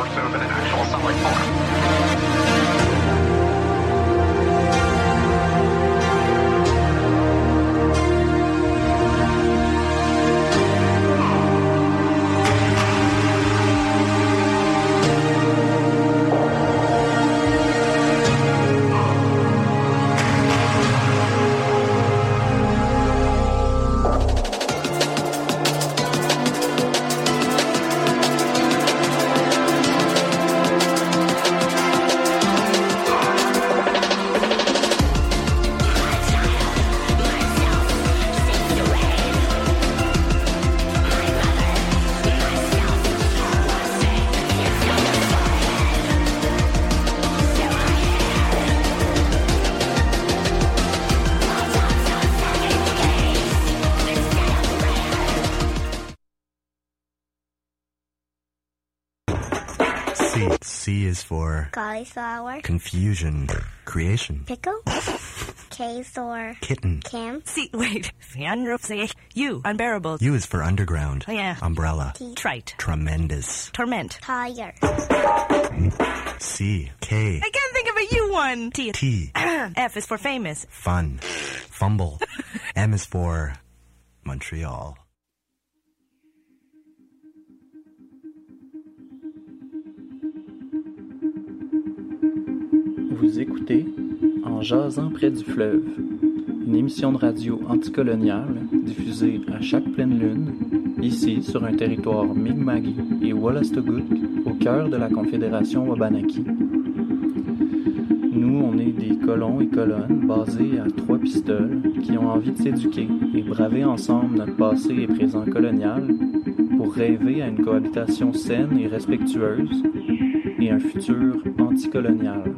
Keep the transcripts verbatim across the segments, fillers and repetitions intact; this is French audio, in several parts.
more so than an actual sunlight form. C is for cauliflower, confusion, creation, pickle, K is for kitten, camp, See, wait. U, unbearable. U is for underground, Oh, yeah. umbrella, T, Trite. tremendous, Torment. tire, C, K, I can't think of a U one. T. T, F is for famous. fun, fumble, M is for Montreal. Vous écoutez En jasant près du fleuve, une émission de radio anticoloniale diffusée à chaque pleine lune, ici sur un territoire Mi'kmaq et Wolastoquk, au cœur de la Confédération Wabanaki. Nous, on est des colons et colonnes basés à Trois-Pistoles qui ont envie de s'éduquer et braver ensemble notre passé et présent colonial pour rêver à une cohabitation saine et respectueuse et un futur anticolonial.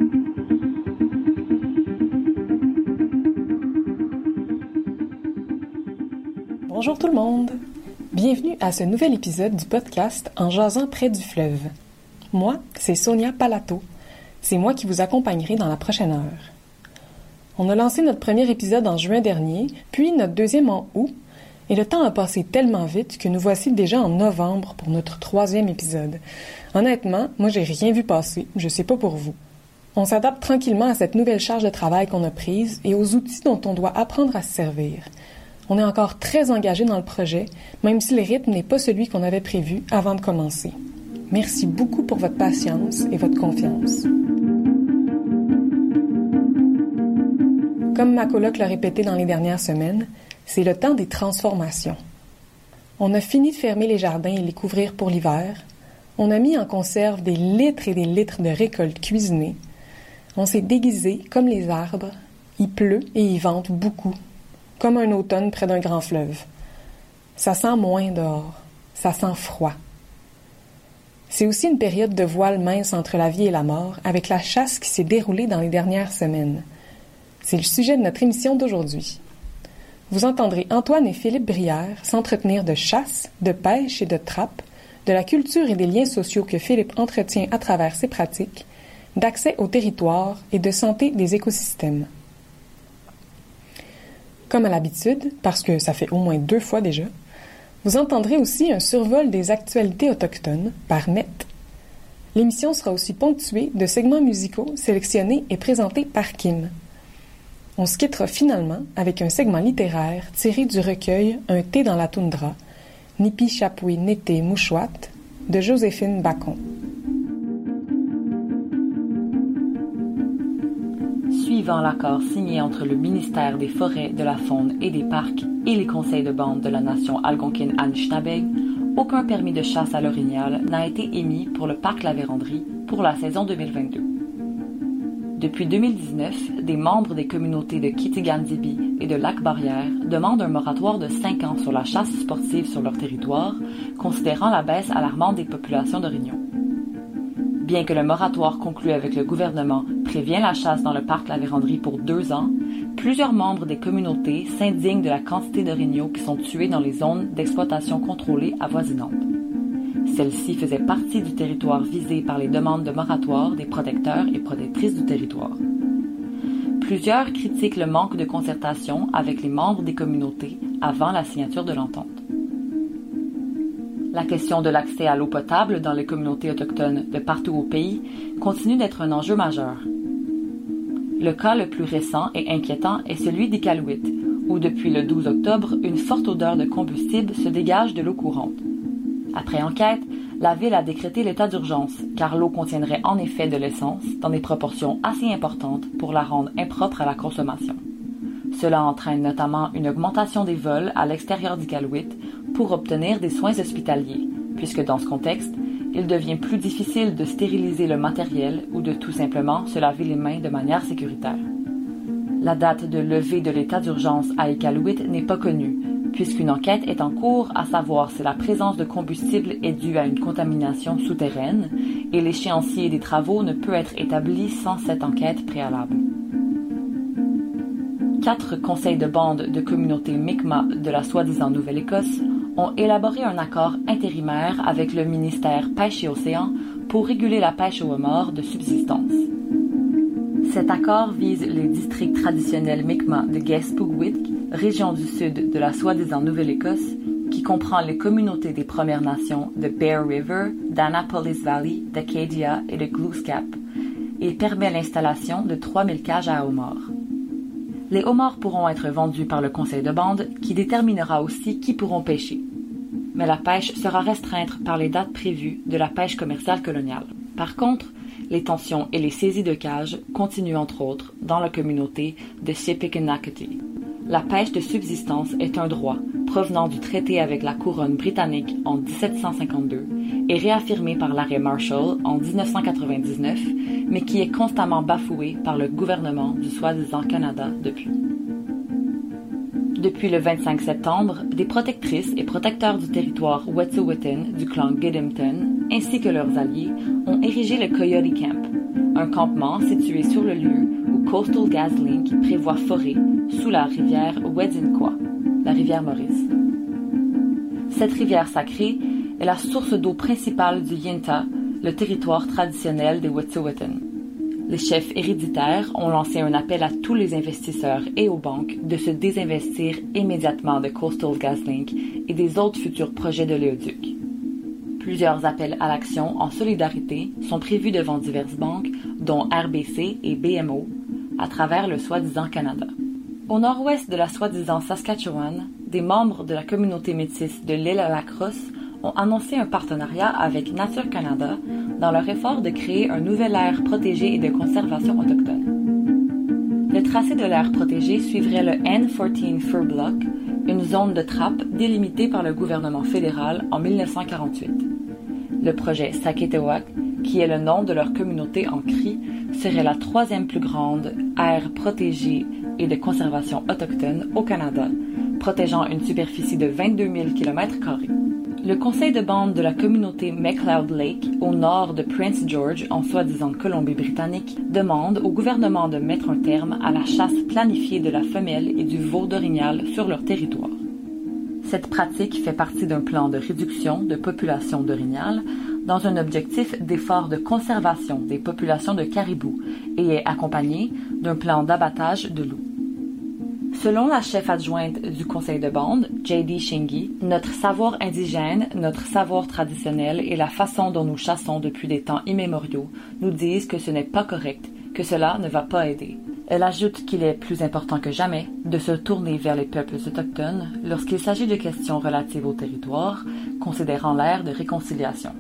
Bonjour tout le monde! Bienvenue à ce nouvel épisode du podcast En jasant près du fleuve. Moi, c'est Sonia Palato. C'est moi qui vous accompagnerai dans la prochaine heure. On a lancé notre premier épisode en juin dernier, puis notre deuxième en août, et le temps a passé tellement vite que nous voici déjà en novembre pour notre troisième épisode. Honnêtement, moi j'ai rien vu passer, je sais pas pour vous. On s'adapte tranquillement à cette nouvelle charge de travail qu'on a prise et aux outils dont on doit apprendre à se servir. On est encore très engagé dans le projet, même si le rythme n'est pas celui qu'on avait prévu avant de commencer. Merci beaucoup pour votre patience et votre confiance. Comme ma coloc l'a répété dans les dernières semaines, c'est le temps des transformations. On a fini de fermer les jardins et les couvrir pour l'hiver. On a mis en conserve des litres et des litres de récoltes cuisinées. On s'est déguisé comme les arbres. Il pleut et il vente beaucoup. Comme un automne près d'un grand fleuve. Ça sent moins dehors. Ça sent froid. C'est aussi une période de voile mince entre la vie et la mort, avec la chasse qui s'est déroulée dans les dernières semaines. C'est le sujet de notre émission d'aujourd'hui. Vous entendrez Antoine et Philippe Brière s'entretenir de chasse, de pêche et de trappe, de la culture et des liens sociaux que Philippe entretient à travers ses pratiques, d'accès au territoire et de santé des écosystèmes. Comme à l'habitude, parce que ça fait au moins deux fois déjà, vous entendrez aussi un survol des actualités autochtones par M E T. L'émission sera aussi ponctuée de segments musicaux sélectionnés et présentés par Kim. On se quittera finalement avec un segment littéraire tiré du recueil Un thé dans la toundra, Nipi Chapui Nété Mouchouat, de Joséphine Bacon. Suivant l'accord signé entre le ministère des Forêts, de la Faune et des Parcs et les conseils de bande de la nation Algonquin-Anishinaabe, aucun permis de chasse à l'orignal n'a été émis pour le parc La Vérandrie pour la saison deux mille vingt-deux. Depuis deux mille dix-neuf, des membres des communautés de Kitigan-Zibi et de Lac-Barrière demandent un moratoire de cinq ans sur la chasse sportive sur leur territoire, considérant la baisse alarmante des populations d'orignaux. Bien que le moratoire conclu avec le gouvernement prévient la chasse dans le parc La Vérandrie pour deux ans, plusieurs membres des communautés s'indignent de la quantité d'orignaux qui sont tués dans les zones d'exploitation contrôlées avoisinantes. Celle-ci faisait partie du territoire visé par les demandes de moratoire des protecteurs et protectrices du territoire. Plusieurs critiquent le manque de concertation avec les membres des communautés avant la signature de l'entente. La question de l'accès à l'eau potable dans les communautés autochtones de partout au pays continue d'être un enjeu majeur. Le cas le plus récent et inquiétant est celui d'Iqaluit, où depuis le douze octobre, une forte odeur de combustible se dégage de l'eau courante. Après enquête, la ville a décrété l'état d'urgence, car l'eau contiendrait en effet de l'essence dans des proportions assez importantes pour la rendre impropre à la consommation. Cela entraîne notamment une augmentation des vols à l'extérieur d'Iqaluit pour obtenir des soins hospitaliers, puisque dans ce contexte, il devient plus difficile de stériliser le matériel ou de tout simplement se laver les mains de manière sécuritaire. La date de levée de l'état d'urgence à Iqaluit n'est pas connue, puisqu'une enquête est en cours à savoir si la présence de combustible est due à une contamination souterraine et l'échéancier des travaux ne peut être établi sans cette enquête préalable. Quatre conseils de bande de communautés Mi'kmaq de la soi-disant Nouvelle-Écosse ont élaboré un accord intérimaire avec le ministère Pêche et Océan pour réguler la pêche au homard de subsistance. Cet accord vise les districts traditionnels Mi'kmaq de Guest-Pugwitk, région du sud de la soi-disant Nouvelle-Écosse, qui comprend les communautés des Premières Nations de Bear River, d'Annapolis Valley, d'Acadia et de Glooscap, et permet l'installation de trois mille cages à homards. Les homards pourront être vendus par le conseil de bande, qui déterminera aussi qui pourront pêcher. Mais la pêche sera restreinte par les dates prévues de la pêche commerciale coloniale. Par contre, les tensions et les saisies de cages continuent entre autres dans la communauté de Shipikanakati. La pêche de subsistance est un droit provenant du traité avec la couronne britannique en dix-sept cent cinquante-deux et réaffirmé par l'arrêt Marshall en dix-neuf cent quatre-vingt-dix-neuf, mais qui est constamment bafoué par le gouvernement du soi-disant Canada depuis. Depuis le vingt-cinq septembre, des protectrices et protecteurs du territoire Wet'suwet'en du clan Gidimt'en, ainsi que leurs alliés, ont érigé le Coyote Camp, un campement situé sur le lieu où Coastal GasLink prévoit forer sous la rivière Wedzin-Kwa, la rivière Maurice. Cette rivière sacrée est la source d'eau principale du Yintah, le territoire traditionnel des Wet'suwet'en. Les chefs héréditaires ont lancé un appel à tous les investisseurs et aux banques de se désinvestir immédiatement de Coastal GasLink et des autres futurs projets de l'éoduc. Plusieurs appels à l'action en solidarité sont prévus devant diverses banques, dont R B C et B M O, à travers le soi-disant Canada. Au nord-ouest de la soi-disant Saskatchewan, des membres de la communauté métisse de l'île à la Crosse ont annoncé un partenariat avec Nature Canada dans leur effort de créer un nouvel aire protégé et de conservation autochtone. Le tracé de l'aire protégée suivrait le N quatorze Fur Block, une zone de trappe délimitée par le gouvernement fédéral en mille neuf cent quarante-huit. Le projet Saketewak, qui est le nom de leur communauté en cri, serait la troisième plus grande aire protégée et de conservation autochtone au Canada, protégeant une superficie de vingt-deux mille kilomètres carrés. Le conseil de bande de la communauté McLeod Lake, au nord de Prince George, en soi-disant Colombie-Britannique, demande au gouvernement de mettre un terme à la chasse planifiée de la femelle et du veau d'orignal sur leur territoire. Cette pratique fait partie d'un plan de réduction de population d'orignal dans un objectif d'effort de conservation des populations de caribous et est accompagnée d'un plan d'abattage de loups. Selon la chef adjointe du conseil de bande, J D Shingi, notre savoir indigène, notre savoir traditionnel et la façon dont nous chassons depuis des temps immémoriaux nous disent que ce n'est pas correct, que cela ne va pas aider. Elle ajoute qu'il est plus important que jamais de se tourner vers les peuples autochtones lorsqu'il s'agit de questions relatives au territoire, considérant l'ère de réconciliation.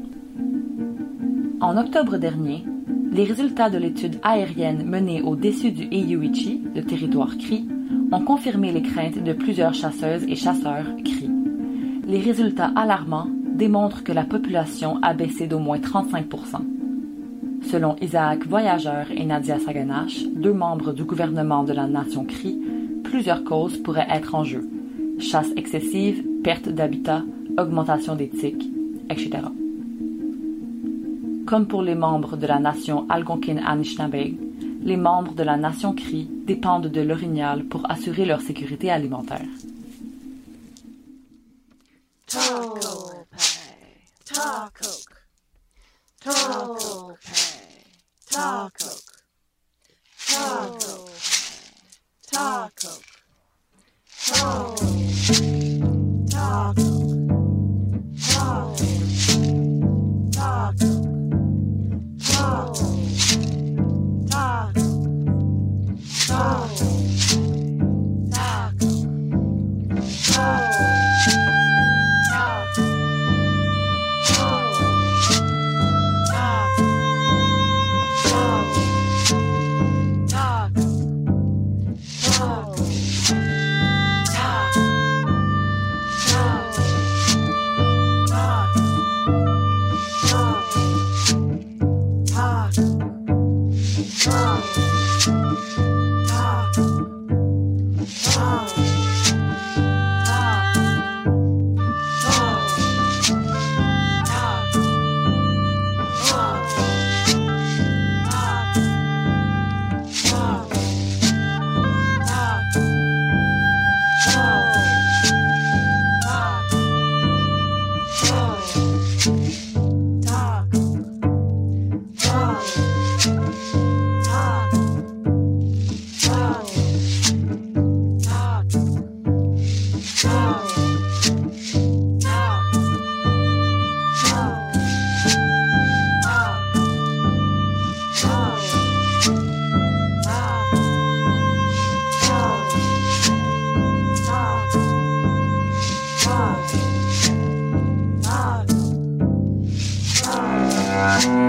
En octobre dernier, les résultats de l'étude aérienne menée au-dessus du Eeyouichi, le territoire Cri, ont confirmé les craintes de plusieurs chasseuses et chasseurs Cri. Les résultats alarmants démontrent que la population a baissé d'au moins trente-cinq pour cent. Selon Isaac Voyageur et Nadia Saganash, deux membres du gouvernement de la nation Cri, plusieurs causes pourraient être en jeu. Chasse excessive, perte d'habitat, augmentation des tiques, et cetera. Comme pour les membres de la nation Algonquin-Anishinaabe, les membres de la nation Cri dépendent de l'orignal pour assurer leur sécurité alimentaire. Taco pay, taco, taco pay, taco, taco pay, taco, taco, taco, taco.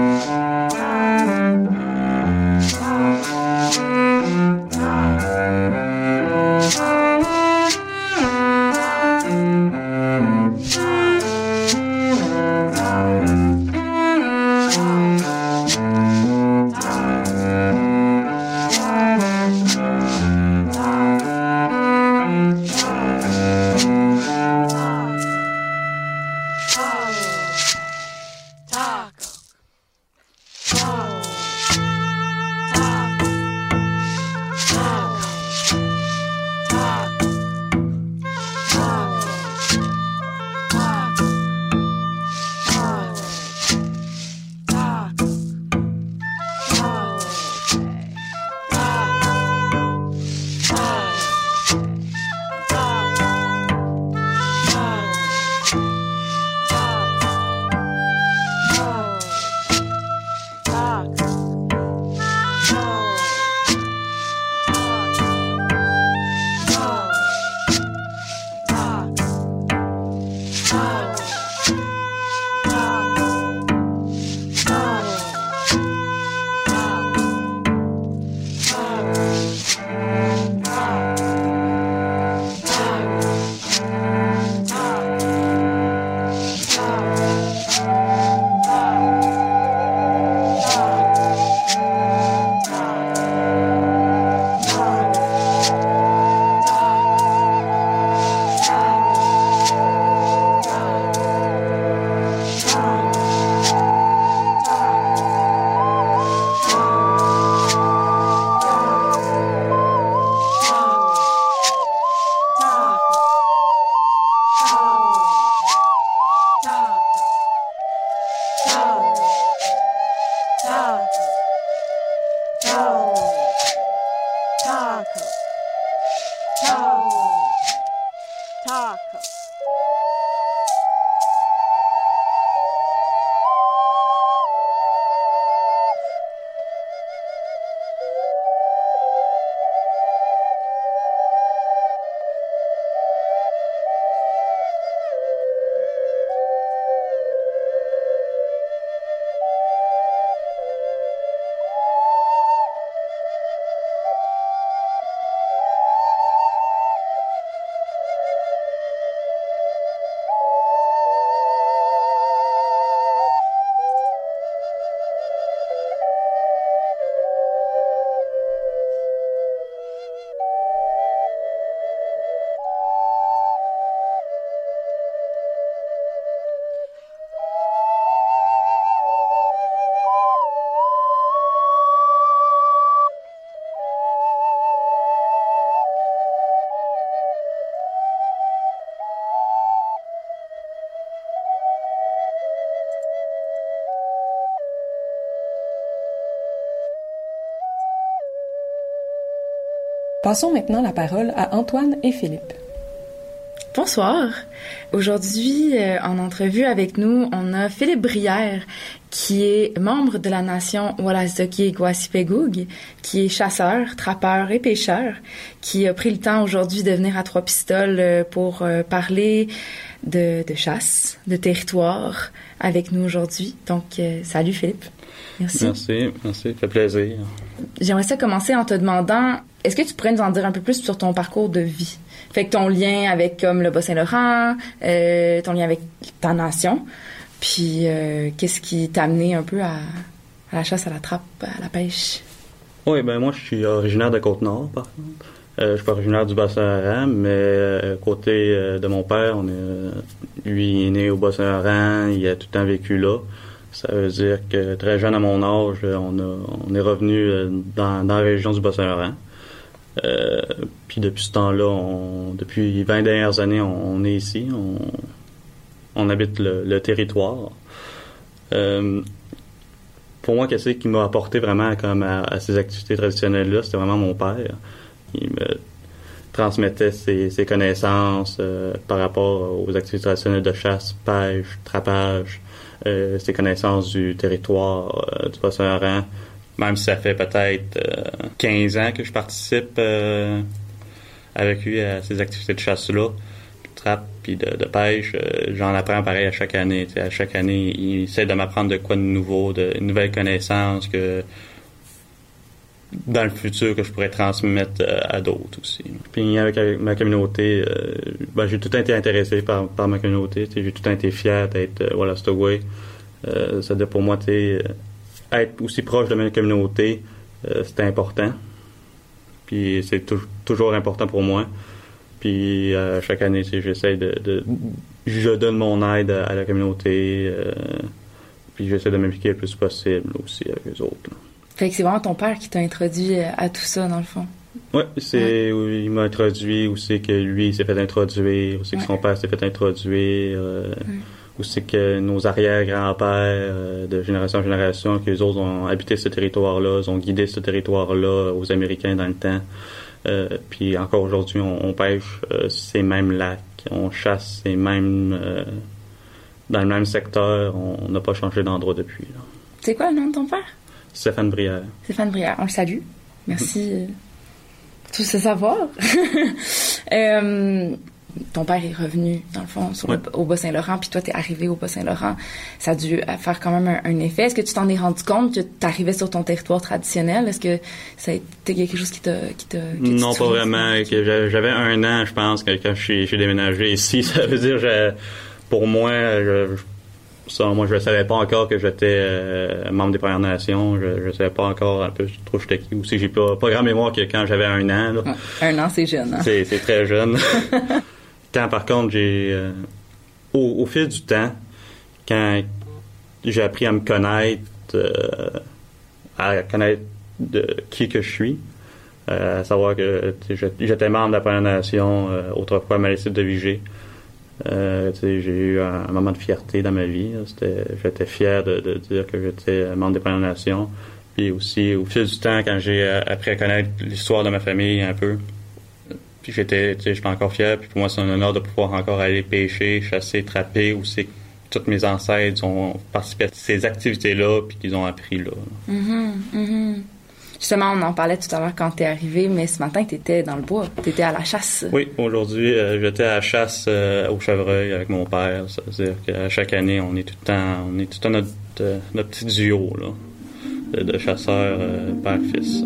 Passons maintenant la parole à Antoine et Philippe. Bonsoir. Aujourd'hui, euh, en entrevue avec nous, on a Philippe Brière, qui est membre de la nation Wolastoqiyik-Wassipégougue, qui est chasseur, trappeur et pêcheur, qui a pris le temps aujourd'hui de venir à Trois-Pistoles euh, pour euh, parler de, de chasse, de territoire avec nous aujourd'hui. Donc, euh, salut Philippe. Merci. Merci, merci, ça fait plaisir. J'aimerais ça commencer en te demandant, est-ce que tu pourrais nous en dire un peu plus sur ton parcours de vie? Fait que ton lien avec comme le Bas-Saint-Laurent, euh, ton lien avec ta nation, puis euh, qu'est-ce qui t'a amené un peu à, à la chasse, à la trappe, à la pêche? Oui, ben moi je suis originaire de Côte-Nord, par contre. Euh, je suis pas originaire du Bas-Saint-Laurent, mais euh, côté euh, de mon père, on est, euh, lui il est né au Bas-Saint-Laurent, il a tout le temps vécu là. Ça veut dire que très jeune à mon âge, on, a, on est revenu dans, dans la région du Bas-Saint-Laurent. Euh, puis depuis ce temps-là, on, depuis les vingt dernières années, on, on est ici, on, on habite le, le territoire. Euh, pour moi, qu'est-ce qui m'a apporté vraiment comme à, à ces activités traditionnelles-là, c'était vraiment mon père. Il me transmettait ses, ses connaissances euh, par rapport aux activités traditionnelles de chasse, pêche, trappage, euh, ses connaissances du territoire euh, du Bas-Saint-Laurent. Même si ça fait peut-être euh, quinze ans que je participe euh, avec lui à ces activités de chasse-là. trappe puis de, de pêche, euh, j'en apprends pareil à chaque année. T'sais, à chaque année, ils essaient de m'apprendre de quoi de nouveau, de nouvelles connaissances que dans le futur que je pourrais transmettre euh, à d'autres aussi. Puis avec, avec ma communauté, euh, ben, j'ai tout le temps été intéressé par, par ma communauté. J'ai tout le temps été fier d'être euh, Wolastoqey. Euh, ça veut dire pour moi, euh, être aussi proche de ma communauté, euh, c'était important. Puis c'est tou- toujours important pour moi. Puis euh, chaque année, j'essaie de, de... Je donne mon aide à, à la communauté. Euh, puis j'essaie de m'impliquer le plus possible aussi avec les autres. Là. Fait que c'est vraiment ton père qui t'a introduit à tout ça, dans le fond. Oui, c'est, ouais. il m'a introduit, ou c'est que lui, il s'est fait introduire, ou c'est que ouais. son père s'est fait introduire, euh, ouais. ou c'est que nos arrière-grands-pères, euh, de génération en génération, que les autres ont habité ce territoire-là, ils ont guidé ce territoire-là aux Américains dans le temps. Euh, puis encore aujourd'hui, on, on pêche euh, ces mêmes lacs, on chasse ces mêmes... Euh, dans le même secteur, on n'a pas changé d'endroit depuis. Là. C'est quoi le nom de ton père? Stéphane Brière. Stéphane Brière, on le salue. Merci euh, pour tout ce savoir. euh, ton père est revenu, dans le fond, sur ouais. le, au Bas-Saint-Laurent, puis toi, t'es arrivé au Bas-Saint-Laurent. Ça a dû faire quand même un, un effet. Est-ce que tu t'en es rendu compte que t'arrivais sur ton territoire traditionnel? Est-ce que ça a été quelque chose qui t'a... Qui t'a qui non, pas vraiment. Que j'avais un an, je pense, quand j'ai, j'ai déménagé ici. Ça veut dire, je, pour moi, je... Ça, moi, je ne savais pas encore que j'étais euh, membre des Premières Nations. Je ne savais pas encore un peu trop j'étais qui. Aussi, j'ai pas, pas grand mémoire que quand j'avais un an. Là. Un an, c'est jeune. Hein? C'est, c'est très jeune. Quand, par contre, j'ai... Euh, au, au fil du temps, quand j'ai appris à me connaître, euh, à connaître de qui que je suis, euh, à savoir que j'étais membre de la Première Nation, euh, autrefois Malécite de Vigée. Euh, j'ai eu un, un moment de fierté dans ma vie. C'était, j'étais fier de, de dire que j'étais membre des Premières Nations. Puis aussi, au fil du temps, quand j'ai appris à connaître l'histoire de ma famille un peu, puis j'étais, tu sais, j'étais encore fier. Puis pour moi, c'est un honneur de pouvoir encore aller pêcher, chasser, trapper, où c'est que tous mes ancêtres ont participé à ces activités-là, puis qu'ils ont appris là. Mm-hmm, mm-hmm. Justement, on en parlait tout à l'heure quand t'es arrivé, mais ce matin, t'étais dans le bois, t'étais à la chasse. Oui, aujourd'hui, euh, j'étais à la chasse euh, au chevreuil avec mon père. Ça veut dire qu'à chaque année, on est tout le temps, on est tout le temps notre, euh, notre petit duo là, de, de chasseurs euh, père-fils.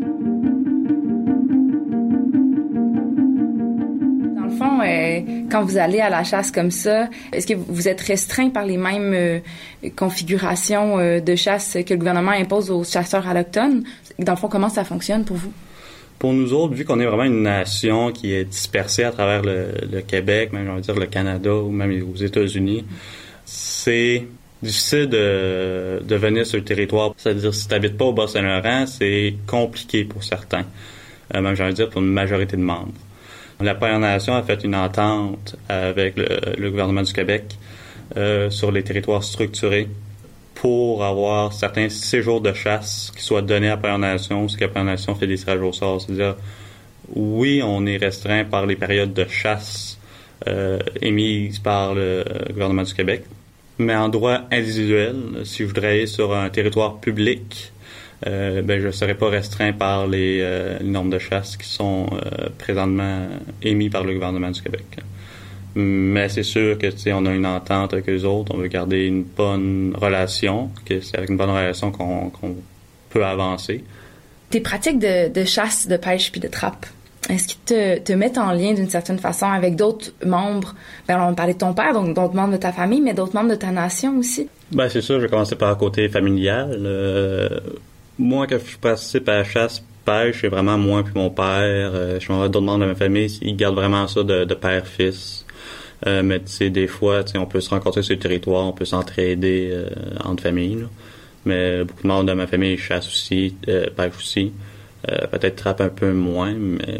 Dans le fond, euh, quand vous allez à la chasse comme ça, est-ce que vous êtes restreint par les mêmes euh, configurations euh, de chasse que le gouvernement impose aux chasseurs allochtones? Dans le fond, comment ça fonctionne pour vous? Pour nous autres, vu qu'on est vraiment une nation qui est dispersée à travers le, le Québec, même j'ai envie de dire le Canada ou même aux États-Unis, c'est difficile de, de venir sur le territoire. C'est-à-dire, si tu n'habites pas au Bas-Saint-Laurent, c'est compliqué pour certains, euh, même j'ai envie de dire pour une majorité de membres. La Première Nation a fait une entente avec le, le gouvernement du Québec euh, sur les territoires structurés pour avoir certains séjours de chasse qui soient donnés à la Première Nation, ce que la Première Nation fait des tirages au sort. C'est-à-dire, oui, on est restreint par les périodes de chasse euh, émises par le gouvernement du Québec, mais en droit individuel, si je voudrais aller sur un territoire public, euh, ben je ne serais pas restreint par les, euh, les normes de chasse qui sont euh, présentement émises par le gouvernement du Québec. Mais c'est sûr que, tu sais, on a une entente avec eux autres, on veut garder une bonne relation, que c'est avec une bonne relation qu'on, qu'on peut avancer. Tes pratiques de, de chasse, de pêche puis de trappe, est-ce qu'ils te, te mettent en lien d'une certaine façon avec d'autres membres? Ben, on parlait de ton père, donc d'autres membres de ta famille, mais d'autres membres de ta nation aussi? Ben, c'est sûr, je vais commencer par le côté familial. Euh, moi, quand je participe à la chasse, pêche, c'est vraiment moi puis mon père. Euh, je suis avec d'autres membres de ma famille, ils gardent vraiment ça de, de père-fils. Euh, mais tu sais, des fois, tu sais, on peut se rencontrer sur le territoire, on peut s'entraider euh, entre familles. Là. Mais beaucoup de membres de ma famille chassent aussi, euh, pêchent aussi. Euh, peut-être trappent un peu moins, mais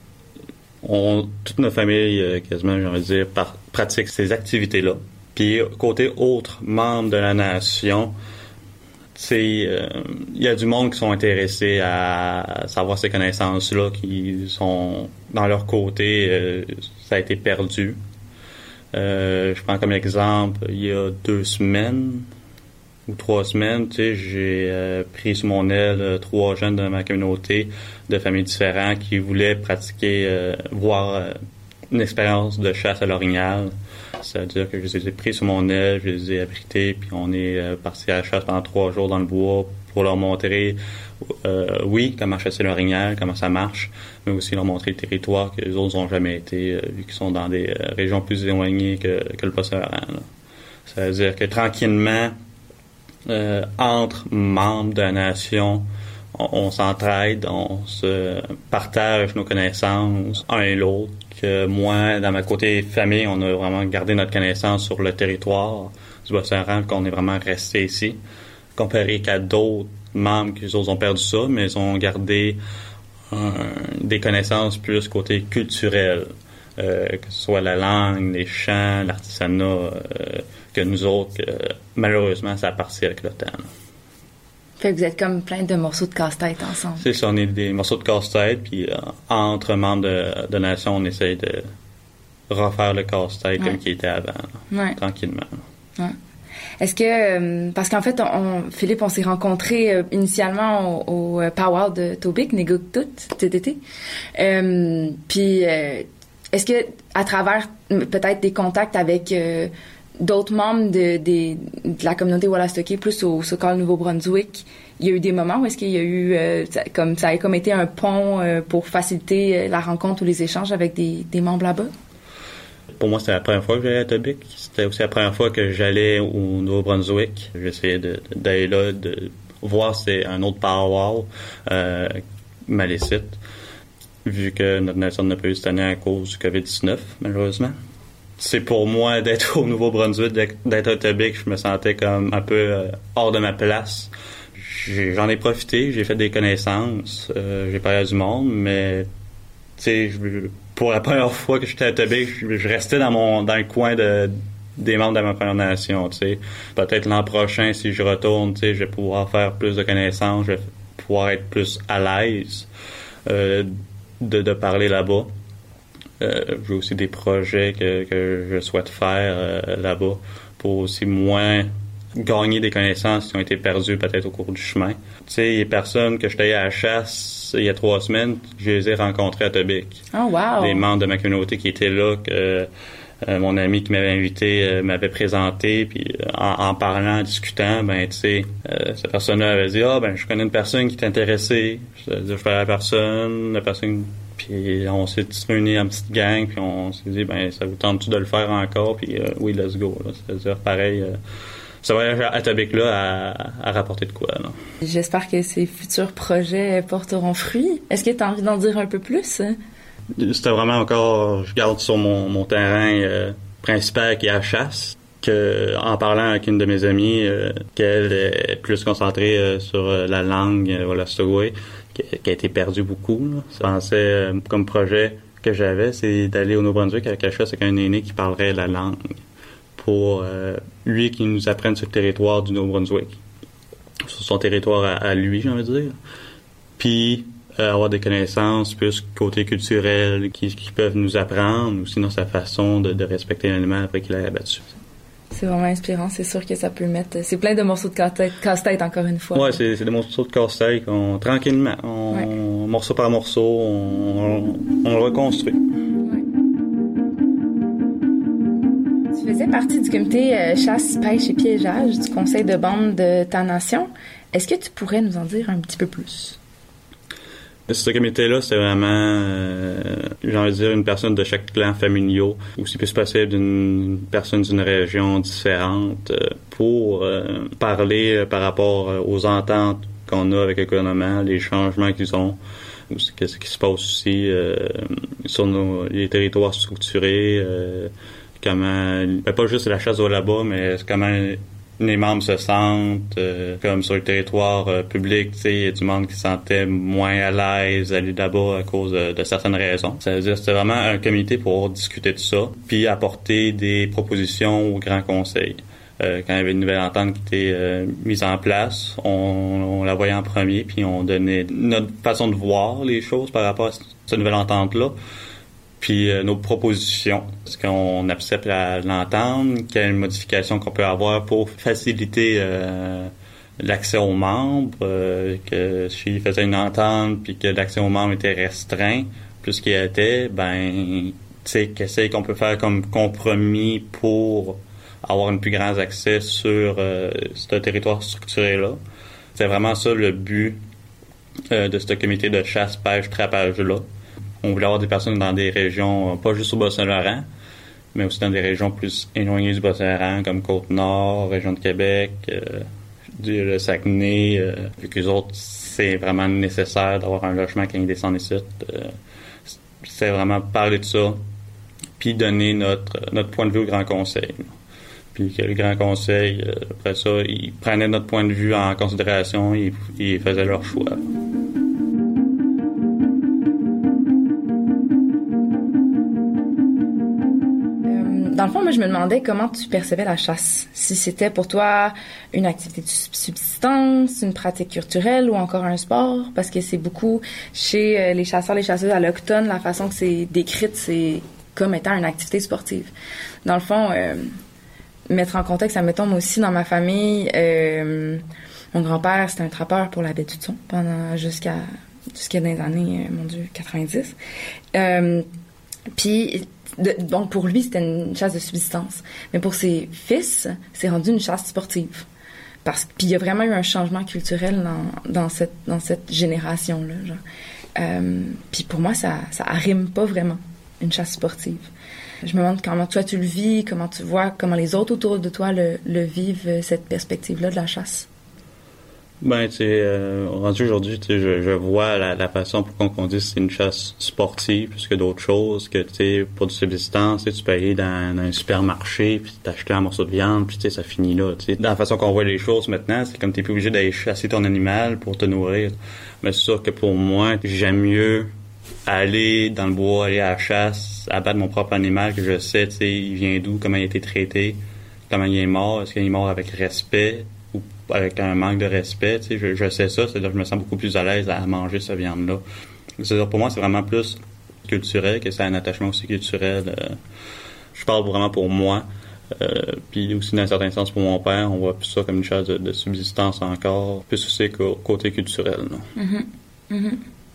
on, toute notre famille, euh, quasiment, j'ai envie de dire, par, pratique ces activités-là. Puis, côté autres membres de la nation, tu sais, il euh, y a du monde qui sont intéressés à savoir ces connaissances-là, qui sont, dans leur côté, euh, ça a été perdu. Euh, je prends comme exemple, il y a deux semaines ou trois semaines, tu sais, j'ai euh, pris sous mon aile euh, trois jeunes de ma communauté, de familles différentes, qui voulaient pratiquer, euh, voir, euh, une expérience de chasse à l'orignal. C'est-à-dire que je les ai pris sous mon aile, je les ai abrités, puis on est euh, parti à la chasse pendant trois jours dans le bois pour leur montrer, euh, oui, comment chasser l'orignal, comment ça marche, mais aussi leur montrer le territoire que les autres n'ont jamais été, euh, vu qu'ils sont dans des euh, régions plus éloignées que, que le Bas-Saint-Laurent. C'est-à-dire que tranquillement, euh, entre membres de la nation, on, on s'entraide, on se partage nos connaissances, un et l'autre. Que moi, dans ma côté famille, on a vraiment gardé notre connaissance sur le territoire du Bas-Saint-Laurent, qu'on est vraiment resté ici, comparé qu'à d'autres membres qui eux autres ont perdu ça, mais ils ont gardé euh, des connaissances plus côté culturel, euh, que ce soit la langue, les chants, l'artisanat, euh, que nous autres, euh, malheureusement, ça a parti avec le temps. Là. Fait que vous êtes comme plein de morceaux de casse-tête ensemble. C'est ça, on est des morceaux de casse-tête, puis euh, entre membres de, de nation, on essaye de refaire le casse-tête ouais. comme qu'il était avant, là, ouais. tranquillement. Ouais. Est-ce que, euh, parce qu'en fait, on, Philippe, on s'est rencontrés euh, initialement au, au Powwow de Tobic, Négugtut, cet été. Euh, puis, euh, est-ce que, à travers peut-être des contacts avec euh, d'autres membres de, de, de la communauté Wolastoqey, plus au Sokol Nouveau-Brunswick, il y a eu des moments où est-ce qu'il y a eu, euh, ça, comme ça a comme été un pont euh, pour faciliter la rencontre ou les échanges avec des, des membres là-bas? Pour moi, c'était la première fois que j'allais à Tobic. C'était aussi la première fois que j'allais au Nouveau-Brunswick. J'essayais de, de, d'aller là, de voir si c'était un autre powwow euh, malécite, vu que notre nation n'a pas eu cette année à cause du covid dix-neuf, malheureusement. C'est pour moi d'être au Nouveau-Brunswick, d'être à Tobic, je me sentais comme un peu euh, hors de ma place. J'ai, j'en ai profité, j'ai fait des connaissances, euh, j'ai parlé à du monde, mais tu sais, pour la première fois que j'étais à Tobic, je, je restais dans mon dans le coin de des membres de ma Première Nation, tu sais. Peut-être l'an prochain, si je retourne, tu sais, je vais pouvoir faire plus de connaissances, je vais pouvoir être plus à l'aise euh, de, de parler là-bas. Euh, j'ai aussi des projets que, que je souhaite faire euh, là-bas pour aussi moins gagner des connaissances qui ont été perdues peut-être au cours du chemin. Tu sais, les personnes que j'étais allé à la chasse il y a trois semaines, je les ai rencontrées à Tobic. Oh, wow! Des membres de ma communauté qui étaient là, que euh, mon ami qui m'avait invité euh, m'avait présenté, puis euh, en, en parlant, en discutant, ben tu sais, euh, cette personne-là avait dit « Ah, ben je connais une personne qui est intéressée. » Je dis « Je fais la personne, la personne... » Puis on s'est réunis en petite gang, puis on s'est dit, ben ça vous tente-tu de le faire encore? Puis euh, oui, let's go. Là. C'est-à-dire, pareil, euh, ce voyage à Tobic-là a, a rapporté de quoi. Là. J'espère que ces futurs projets porteront fruit. Est-ce que tu as envie d'en dire un peu plus? C'était vraiment encore, je garde sur mon, mon terrain euh, principal qui est la chasse, que en parlant avec une de mes amies, euh, qu'elle est plus concentrée euh, sur euh, la langue euh, Wolastoqey, qui a été perdu beaucoup. Là. Je pensais, euh, comme projet que j'avais, c'est d'aller au Nouveau-Brunswick avec la chasse avec un aîné qui parlerait la langue pour euh, lui qui nous apprenne sur le territoire du Nouveau-Brunswick, sur son territoire à, à lui, j'ai envie de dire. Puis euh, avoir des connaissances plus côté culturel qui, qui peuvent nous apprendre, ou sinon sa façon de, de respecter l'animal après qu'il l'ait abattu. C'est vraiment inspirant, c'est sûr que ça peut mettre... C'est plein de morceaux de casse-tête, casse-tête encore une fois. Ouais, c'est, c'est des morceaux de casse-tête qu'on, tranquillement, on, ouais. morceau par morceau, on, on, on le reconstruit. Ouais. Tu faisais partie du comité euh, chasse, pêche et piégeage du conseil de bande de ta nation. Est-ce que tu pourrais nous en dire un petit peu plus? Ce comité-là, c'est vraiment, euh, j'ai envie de dire, une personne de chaque clan familial, ou si plus possible d'une personne d'une région différente, euh, pour euh, parler euh, par rapport euh, aux ententes qu'on a avec le gouvernement, les changements qu'ils ont, qu'est-ce qui se passe aussi euh, sur nos, les territoires structurés, euh, comment, ben pas juste la chasse au là-bas, mais comment les membres se sentent, euh, comme sur le territoire euh, public, tu sais, il y a du monde qui se sentait moins à l'aise d'aller là-bas à cause de, de certaines raisons. Ça veut dire que c'était vraiment un comité pour discuter de ça, puis apporter des propositions au Grand Conseil. Euh, quand il y avait une nouvelle entente qui était euh, mise en place, on, on la voyait en premier, puis on donnait notre façon de voir les choses par rapport à cette nouvelle entente-là. Puis euh, nos propositions, est-ce qu'on accepte à l'entendre, quelles modifications qu'on peut avoir pour faciliter euh, l'accès aux membres, euh, que s'il faisait une entente puis que l'accès aux membres était restreint, plus qu'il était, ben sais, qu'est-ce qu'on peut faire comme compromis pour avoir un plus grand accès sur euh, ce territoire structuré-là. C'est vraiment ça le but euh, de ce comité de chasse, pêche, trapage-là. On voulait avoir des personnes dans des régions, pas juste au Bas-Saint-Laurent, mais aussi dans des régions plus éloignées du Bas-Saint-Laurent, comme Côte-Nord, région de Québec, euh, du, le Saguenay, euh, vu qu'eux autres, c'est vraiment nécessaire d'avoir un logement quand ils descendent ici. Euh, c'est vraiment parler de ça, puis donner notre, notre point de vue au Grand Conseil. Puis que le Grand Conseil, euh, après ça, ils prenaient notre point de vue en considération et ils faisaient leur choix. Dans le fond, moi, je me demandais comment tu percevais la chasse. Si c'était pour toi une activité de subsistance, une pratique culturelle ou encore un sport, parce que c'est beaucoup chez euh, les chasseurs, les chasseuses autochtones, la façon que c'est décrite, c'est comme étant une activité sportive. Dans le fond, euh, mettre en contexte, admettons, moi aussi, dans ma famille, euh, mon grand-père, c'était un trappeur pour la baie du Thon pendant jusqu'à jusqu'à dans les années, euh, mon Dieu, quatre-vingt-dix. Euh, puis De, donc, pour lui, c'était une chasse de subsistance. Mais pour ses fils, c'est rendu une chasse sportive. Parce que, puis il y a vraiment eu un changement culturel dans, dans, cette, dans cette génération-là. Genre. Euh, puis pour moi, ça, ça arrime pas vraiment, une chasse sportive. Je me demande comment toi tu le vis, comment tu vois, comment les autres autour de toi le, le vivent, cette perspective-là de la chasse. Ben, tu sais, euh, rendu aujourd'hui, tu sais, je, je vois la, la façon pour qu'on dise que c'est une chasse sportive plus que d'autres choses, que, tu sais, pour du subsistance, tu peux aller dans, dans un supermarché, puis t'acheter un morceau de viande, puis tu sais, ça finit là, tu sais. Dans la façon qu'on voit les choses maintenant, c'est comme t'es plus obligé d'aller chasser ton animal pour te nourrir. Mais c'est sûr que pour moi, j'aime mieux aller dans le bois, aller à la chasse, abattre mon propre animal, que je sais, tu sais, il vient d'où, comment il a été traité, comment il est mort, est-ce qu'il est mort avec respect, avec un manque de respect, tu sais, je, je sais ça, c'est-à-dire que je me sens beaucoup plus à l'aise à manger cette viande-là. C'est-à-dire, pour moi, c'est vraiment plus culturel, que c'est un attachement aussi culturel. Euh, je parle vraiment pour moi, euh, puis aussi dans un certain sens pour mon père, on voit plus ça comme une chasse de, de subsistance encore, plus aussi qu'au côté culturel. Mm-hmm. Mm-hmm.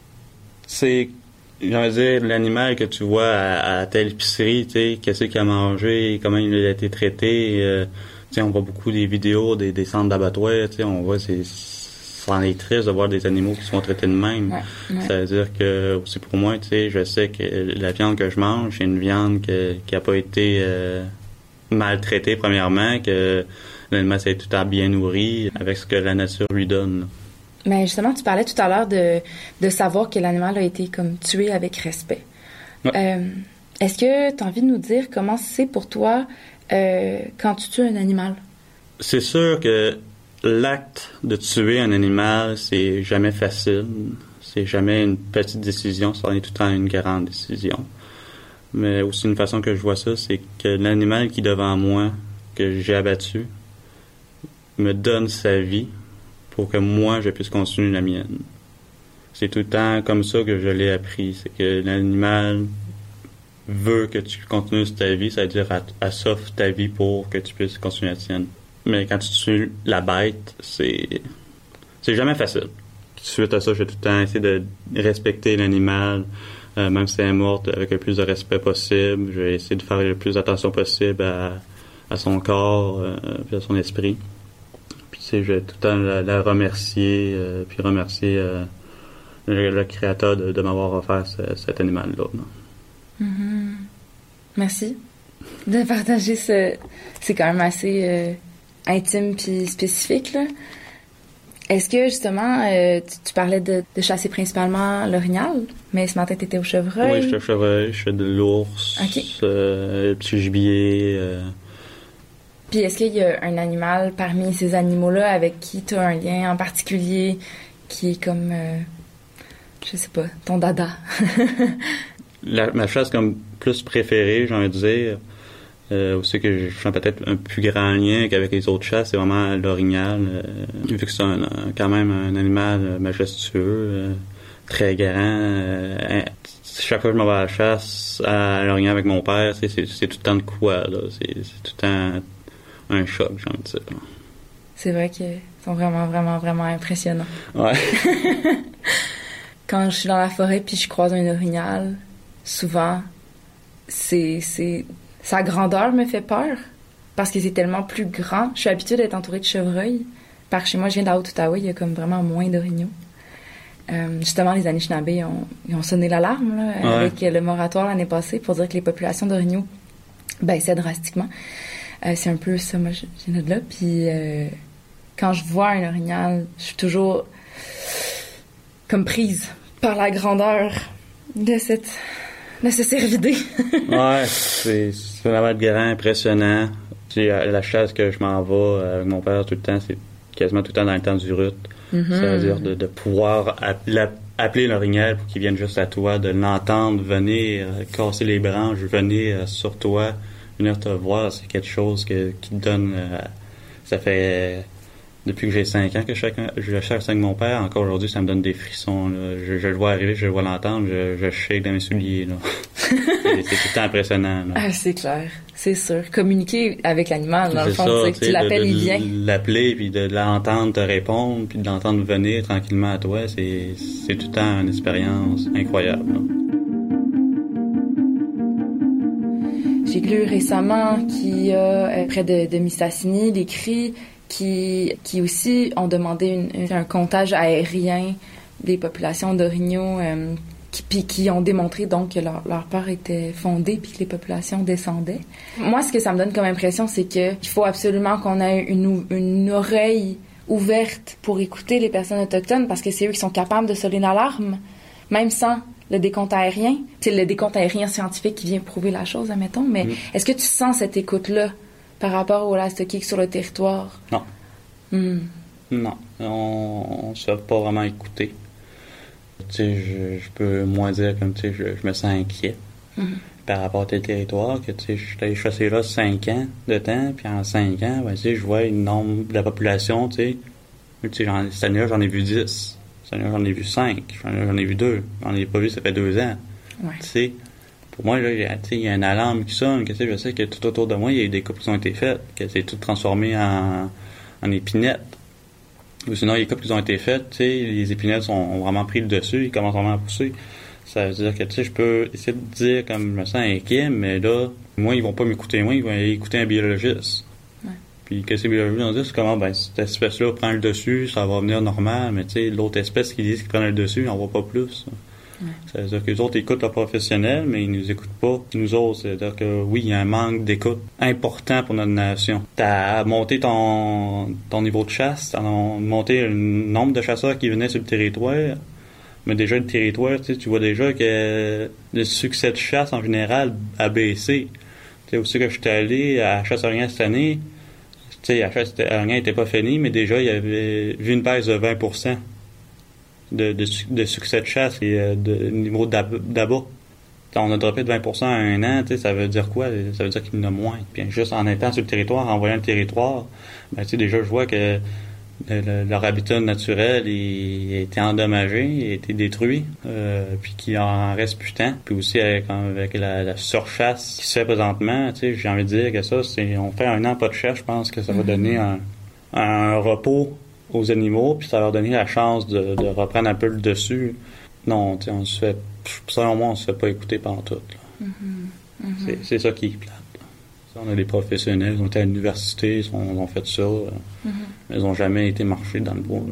C'est, j'ai envie de dire, l'animal que tu vois à, à telle épicerie, tu sais, qu'est-ce qu'il a mangé, comment il a été traité, euh, T'sais, on voit beaucoup des vidéos des, des centres d'abattoirs, tu sais, on voit, c'est, c'en est triste de voir des animaux qui sont traités de même. Ouais, ouais. Ça veut dire que, aussi pour moi, tu sais, je sais que la viande que je mange, c'est une viande que, qui a pas été euh, maltraitée, premièrement, que l'animal s'est tout à bien nourri avec ce que la nature lui donne. Là. Mais justement, tu parlais tout à l'heure de, de savoir que l'animal a été comme tué avec respect. Ouais. Euh, est-ce que tu as envie de nous dire comment c'est pour toi Euh, quand tu tues un animal? C'est sûr que l'acte de tuer un animal, c'est jamais facile. C'est jamais une petite décision, ça en est tout le temps une grande décision. Mais aussi une façon que je vois ça, c'est que l'animal qui est devant moi, que j'ai abattu, me donne sa vie pour que moi, je puisse continuer la mienne. C'est tout le temps comme ça que je l'ai appris. C'est que l'animal veut que tu continues ta vie, c'est-à-dire elle s'offre ta vie pour que tu puisses continuer la tienne. Mais quand tu tues la bête, c'est c'est jamais facile. Suite à ça, j'ai tout le temps essayé de respecter l'animal, euh, même si elle est morte, avec le plus de respect possible. Je vais essayer de faire le plus d'attention possible à, à son corps, euh, puis à son esprit. Puis tu sais, je vais tout le temps la, la remercier, euh, puis remercier euh, le, le créateur de, de m'avoir offert ce, cet animal-là. Non? Mm-hmm. Merci de partager ce... C'est quand même assez euh, intime puis spécifique, là. Est-ce que, justement, euh, tu, tu parlais de, de chasser principalement l'orignal, mais ce matin, tu étais au chevreuil? Oui, j'étais au chevreuil, je fais de l'ours, okay. euh, petit gibier. Euh... Puis est-ce qu'il y a un animal parmi ces animaux-là avec qui tu as un lien en particulier qui est comme, euh, je sais pas, ton dada? La, ma chasse comme plus préférée, j'ai envie de dire, euh, aussi que je sens peut-être un plus grand lien qu'avec les autres chasses, c'est vraiment l'orignal, euh, vu que c'est un, un, quand même un animal majestueux, euh, très grand. Euh, chaque fois que je m'en vais à la chasse, à l'orignal avec mon père, c'est, c'est, c'est tout le temps de quoi, là. C'est, c'est tout le temps un choc, j'ai envie de dire. C'est vrai qu'ils sont vraiment, vraiment, vraiment impressionnants. Ouais. Quand je suis dans la forêt puis je croise un orignal, souvent, c'est, c'est, sa grandeur me fait peur parce que c'est tellement plus grand. Je suis habituée d'être entourée de chevreuils. Par chez moi, je viens de la Haute-Outaouais, il y a comme vraiment moins d'orignaux. Euh, justement, les Anishinaabe, ils ont, ils ont sonné l'alarme là, ouais. avec le moratoire l'année passée pour dire que les populations d'orignaux baissaient drastiquement. Euh, c'est un peu ça, moi, je viens de là. Puis euh, quand je vois un orignal, je suis toujours comme prise par la grandeur de cette de ce cervidé. Ouais, c'est, c'est vraiment grand, impressionnant. Tu sais, la chasse que je m'en vais avec mon père tout le temps, c'est quasiment tout le temps dans le temps du rut. Mm-hmm. Ça veut dire de, de pouvoir appeler, appeler l'orignal pour qu'il vienne juste à toi, de l'entendre venir euh, casser les branches, venir euh, sur toi, venir te voir, c'est quelque chose que, qui te donne... Euh, ça fait... Euh, depuis que j'ai cinq ans que je, je chasse avec mon père, encore aujourd'hui, ça me donne des frissons. Là. Je, je le vois arriver, je le vois l'entendre, je, je shake dans mes souliers. Là. c'est, c'est tout le temps impressionnant. Là. Ah, c'est clair, c'est sûr. Communiquer avec l'animal, dans c'est le fond, ça, tu sais, que tu l'appelles, de, de, il vient. L'appeler, puis de l'entendre te répondre, puis de l'entendre venir tranquillement à toi, c'est, c'est tout le temps une expérience incroyable. Là. J'ai lu récemment qu'il y a, près de, de Mistassini, des cris qui, qui aussi ont demandé une, une, un comptage aérien des populations d'orignaux, euh, qui, puis qui ont démontré donc que leur, leur peur était fondée puis que les populations descendaient. Moi, ce que ça me donne comme impression, c'est que il faut absolument qu'on ait une, une oreille ouverte pour écouter les personnes autochtones parce que c'est eux qui sont capables de sonner l'alarme, même sans le décompte aérien. C'est le décompte aérien scientifique qui vient prouver la chose, admettons, mais mmh. est-ce que tu sens cette écoute-là par rapport au Wolastoqiyik sur le territoire? Non. Mm. Non. On ne se fait pas vraiment écouter. Tu sais, je, je peux moins dire comme, tu sais, je, je me sens inquiet mm. par rapport à tes territoires, que, tu sais, je suis allé chasser là cinq ans de temps, puis en cinq ans, ben, tu sais, je vois une nombre de la population, tu sais, tu sais, j'en, cette année-là, j'en ai vu dix. Cette année-là, j'en ai vu cinq. J'en ai vu deux. J'en ai pas vu, ça fait deux ans. Ouais. Tu sais, pour moi, là, il y a une alarme qui sonne, que, je sais que tout autour de moi, il y a eu des couples qui ont été faites, que c'est tout transformé en, en épinettes. Ou sinon, les couples qui ont été faites, tu sais, les épinettes sont, ont vraiment pris le dessus, ils commencent vraiment à pousser. Ça veut dire que, tu sais, je peux essayer de dire comme je me sens inquiet, mais là, moi, ils vont pas m'écouter moi, ils vont aller écouter un biologiste. Ouais. Puis, qu'est-ce que les biologistes vont dire, c'est comment, ben, cette espèce-là prend le dessus, ça va venir normal, mais tu sais, l'autre espèce qui dit qu'ils prennent le dessus, on voit pas plus. Ouais. Ça veut dire que les autres écoutent leurs professionnels, mais ils nous écoutent pas, nous autres. C'est-à-dire que oui, il y a un manque d'écoute important pour notre nation. T'as monté ton, ton niveau de chasse, t'as monté le nombre de chasseurs qui venaient sur le territoire, mais déjà le territoire, tu sais, tu vois déjà que le succès de chasse en général a baissé. Tu sais, aussi que je suis allé à la chasse orignale cette année, tu sais, la chasse orignale n'était pas finie, mais déjà il y avait vu une baisse de vingt pour cent. De, de, de succès de chasse et euh, de niveau d'abat. On a droppé de vingt pour cent en un an, ça veut dire quoi? Ça veut dire qu'il y en a moins. Puis juste en étant sur le territoire, en voyant le territoire, ben, déjà je vois que le, le, leur habitat naturel il, il a été endommagé, il a été détruit, euh, puis qu'il en reste plus tant. Puis aussi avec, avec la, la surchasse qui se fait présentement, j'ai envie de dire que ça, c'est on fait un an pas de chasse, je pense que ça va mm-hmm. donner un, un repos aux animaux, puis ça va leur donner la chance de, de reprendre un peu le dessus. Non, tu sais, on se fait, selon moi, on se fait pas écouter pendant tout. Là. Mm-hmm. Mm-hmm. C'est, c'est ça qui est plate. Là. On a des professionnels, ils ont été à l'université, ils ont, ils ont fait ça, mm-hmm. mais ils ont jamais été marchés dans le bois.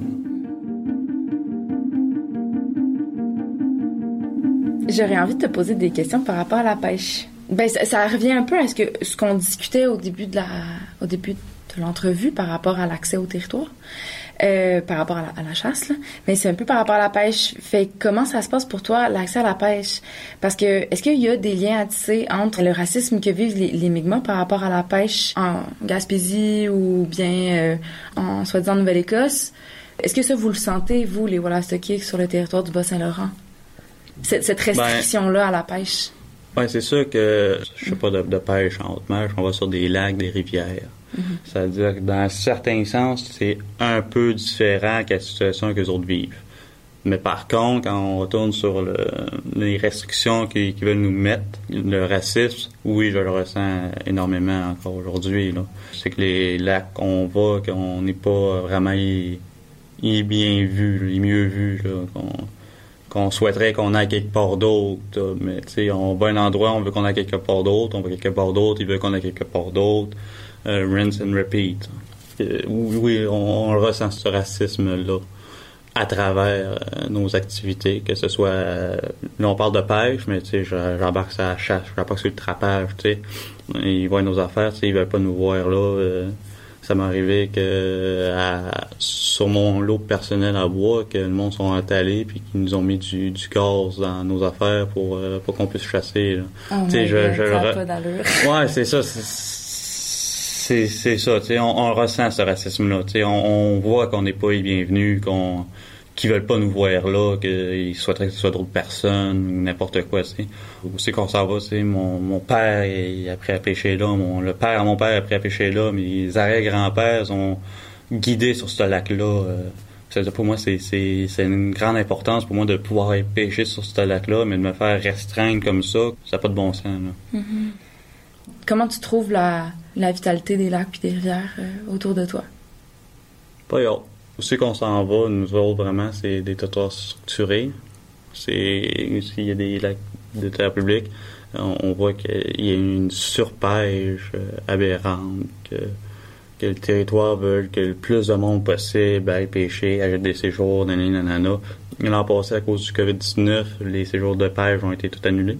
Là. J'aurais envie de te poser des questions par rapport à la pêche. Ben, ça, ça revient un peu à ce que ce qu'on discutait au début de la, au début de l'entrevue par rapport à l'accès au territoire. Euh, par rapport à la, à la chasse, là. Mais c'est un peu par rapport à la pêche. Fait comment ça se passe pour toi, l'accès à la pêche? Parce que, est-ce qu'il y a des liens à tisser entre le racisme que vivent les, les Mi'kmaq par rapport à la pêche en Gaspésie ou bien euh, en soi-disant Nouvelle-Écosse? Est-ce que ça, vous le sentez, vous, les Wolastoqiyik, sur le territoire du Bas-Saint-Laurent? Cette, cette restriction-là à la pêche? Oui, c'est sûr que je fais pas de, de pêche en haute mer, on va sur des lacs, des rivières. Mm-hmm. C'est-à-dire que dans certains sens, c'est un peu différent que la situation que les autres vivent. Mais par contre, quand on retourne sur le, les restrictions qu'ils, qu'ils veulent nous mettre, le racisme, oui, je le ressens énormément encore aujourd'hui. Là. C'est que les lacs qu'on va, qu'on n'est pas vraiment il, il est bien vu, il est mieux vu. Là, qu'on, qu'on souhaiterait qu'on aille quelque part d'autre. Mais tu sais, on va à un endroit, on veut qu'on aille quelque part d'autre, on va quelque part d'autre, il veut qu'on aille quelque part d'autre. Euh, rinse and repeat. Euh, oui, on, on ressent ce racisme-là à travers euh, nos activités, que ce soit... Euh, là, on parle de pêche, mais tu sais, j'embarque sur la chasse, j'embarque sur le trapage, tu sais. Ils voient nos affaires, tu sais, ils veulent pas nous voir là. Euh, ça m'est arrivé que à, sur mon lot personnel à bois, que le monde sont attallés puis qu'ils nous ont mis du, du gaz dans nos affaires pour, euh, pour qu'on puisse chasser. Là. Oh tu sais, je, je, ça re... a pas d'allure. Ouais, c'est ça. C'est, c'est, c'est ça, tu sais, on, on ressent ce racisme-là. Tu sais, on, on voit qu'on n'est pas les bienvenus, qu'on qu'ils veulent pas nous voir là, qu'ils souhaiteraient que ce soit d'autres personnes, n'importe quoi, tu sais. Où c'est qu'on s'en va, tu sais, mon, mon père est appris à pêcher là, mon, le père à mon père est appris à pêcher là, mes arrière-grands-pères sont guidés sur ce lac-là. Euh, c'est-à-dire pour moi, c'est, c'est, c'est une grande importance pour moi de pouvoir aller pêcher sur ce lac-là, mais de me faire restreindre comme ça, ça n'a pas de bon sens, là. Mm-hmm. Comment tu trouves la, la vitalité des lacs et des rivières euh, autour de toi? Pas hâte. Où c'est qu'on s'en va, nous autres, vraiment, c'est des territoires structurés. C'est, s'il y a des lacs de terre publique, on, on voit qu'il y a une surpêche euh, aberrante, que, que le territoire veut que le plus de monde possible aille pêcher, achète des séjours, nanana, nanana. L'an passé, à cause du covid dix-neuf, les séjours de pêche ont été tout annulés.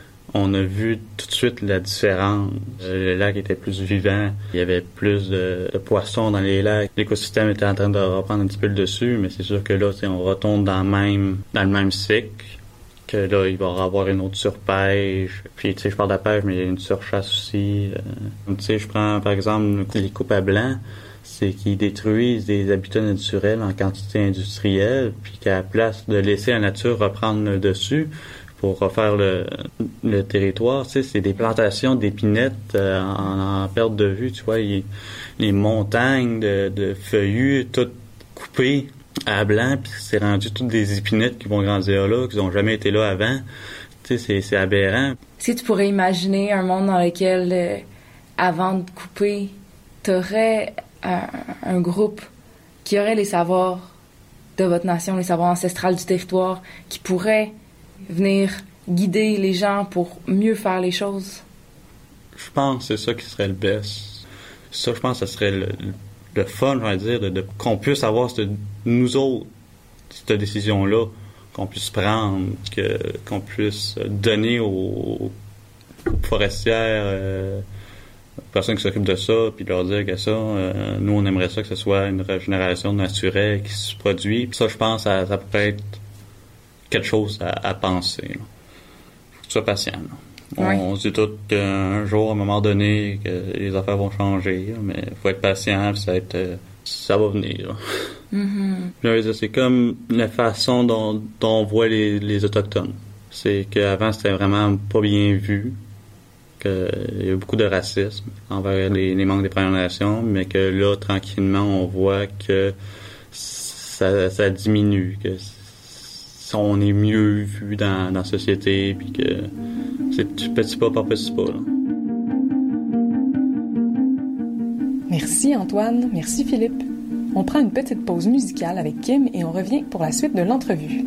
On a vu tout de suite la différence. Le lac était plus vivant. Il y avait plus de, de poissons dans les lacs. L'écosystème était en train de reprendre un petit peu le dessus, mais c'est sûr que là, on retourne dans le même, dans le même cycle. Que là, il va y avoir une autre surpêche. Puis, tu sais, je parle de la pêche, mais il y a une surchasse aussi. Euh, tu sais, je prends, par exemple, les coupes à blanc. C'est qu'ils détruisent des habitats naturels en quantité industrielle, puis qu'à la place de laisser la nature reprendre le dessus, pour refaire le, le territoire, tu sais, c'est des plantations d'épinettes euh, en, en perte de vue, tu vois, il, les montagnes de, de feuillus, toutes coupées à blanc, puis c'est rendu toutes des épinettes qui vont grandir là, qui n'ont jamais été là avant. Tu sais, c'est, c'est aberrant. Si tu pourrais imaginer un monde dans lequel, euh, avant de couper, t'aurais un, un groupe qui aurait les savoirs de votre nation, les savoirs ancestrales du territoire, qui pourrait venir guider les gens pour mieux faire les choses? Je pense que c'est ça qui serait le best. Ça, je pense que ce serait le, le fun, je vais dire, de, de, qu'on puisse avoir cette, nous autres, cette décision-là, qu'on puisse prendre, que, qu'on puisse donner aux, aux forestières, euh, aux personnes qui s'occupent de ça, puis leur dire que ça, euh, nous, on aimerait ça que ce soit une régénération naturelle qui se produit. Puis ça, je pense, ça, ça pourrait être quelque chose à, à penser. Là. Faut que tu sois patient. Là. On, oui. on se dit tout qu'un jour, à un moment donné, que les affaires vont changer, là, mais il faut être patient, puis ça, va être, euh, ça va venir. Là. Mm-hmm. Là, c'est comme la façon dont, dont on voit les, les Autochtones. C'est qu'avant, c'était vraiment pas bien vu, qu'il y a beaucoup de racisme envers les, les membres des Premières Nations, mais que là, tranquillement, on voit que ça, ça diminue, que on est mieux vu dans, dans la société, puis que c'est petit pas par petit pas. Là. Merci Antoine, merci Philippe. On prend une petite pause musicale avec Kim et on revient pour la suite de l'entrevue.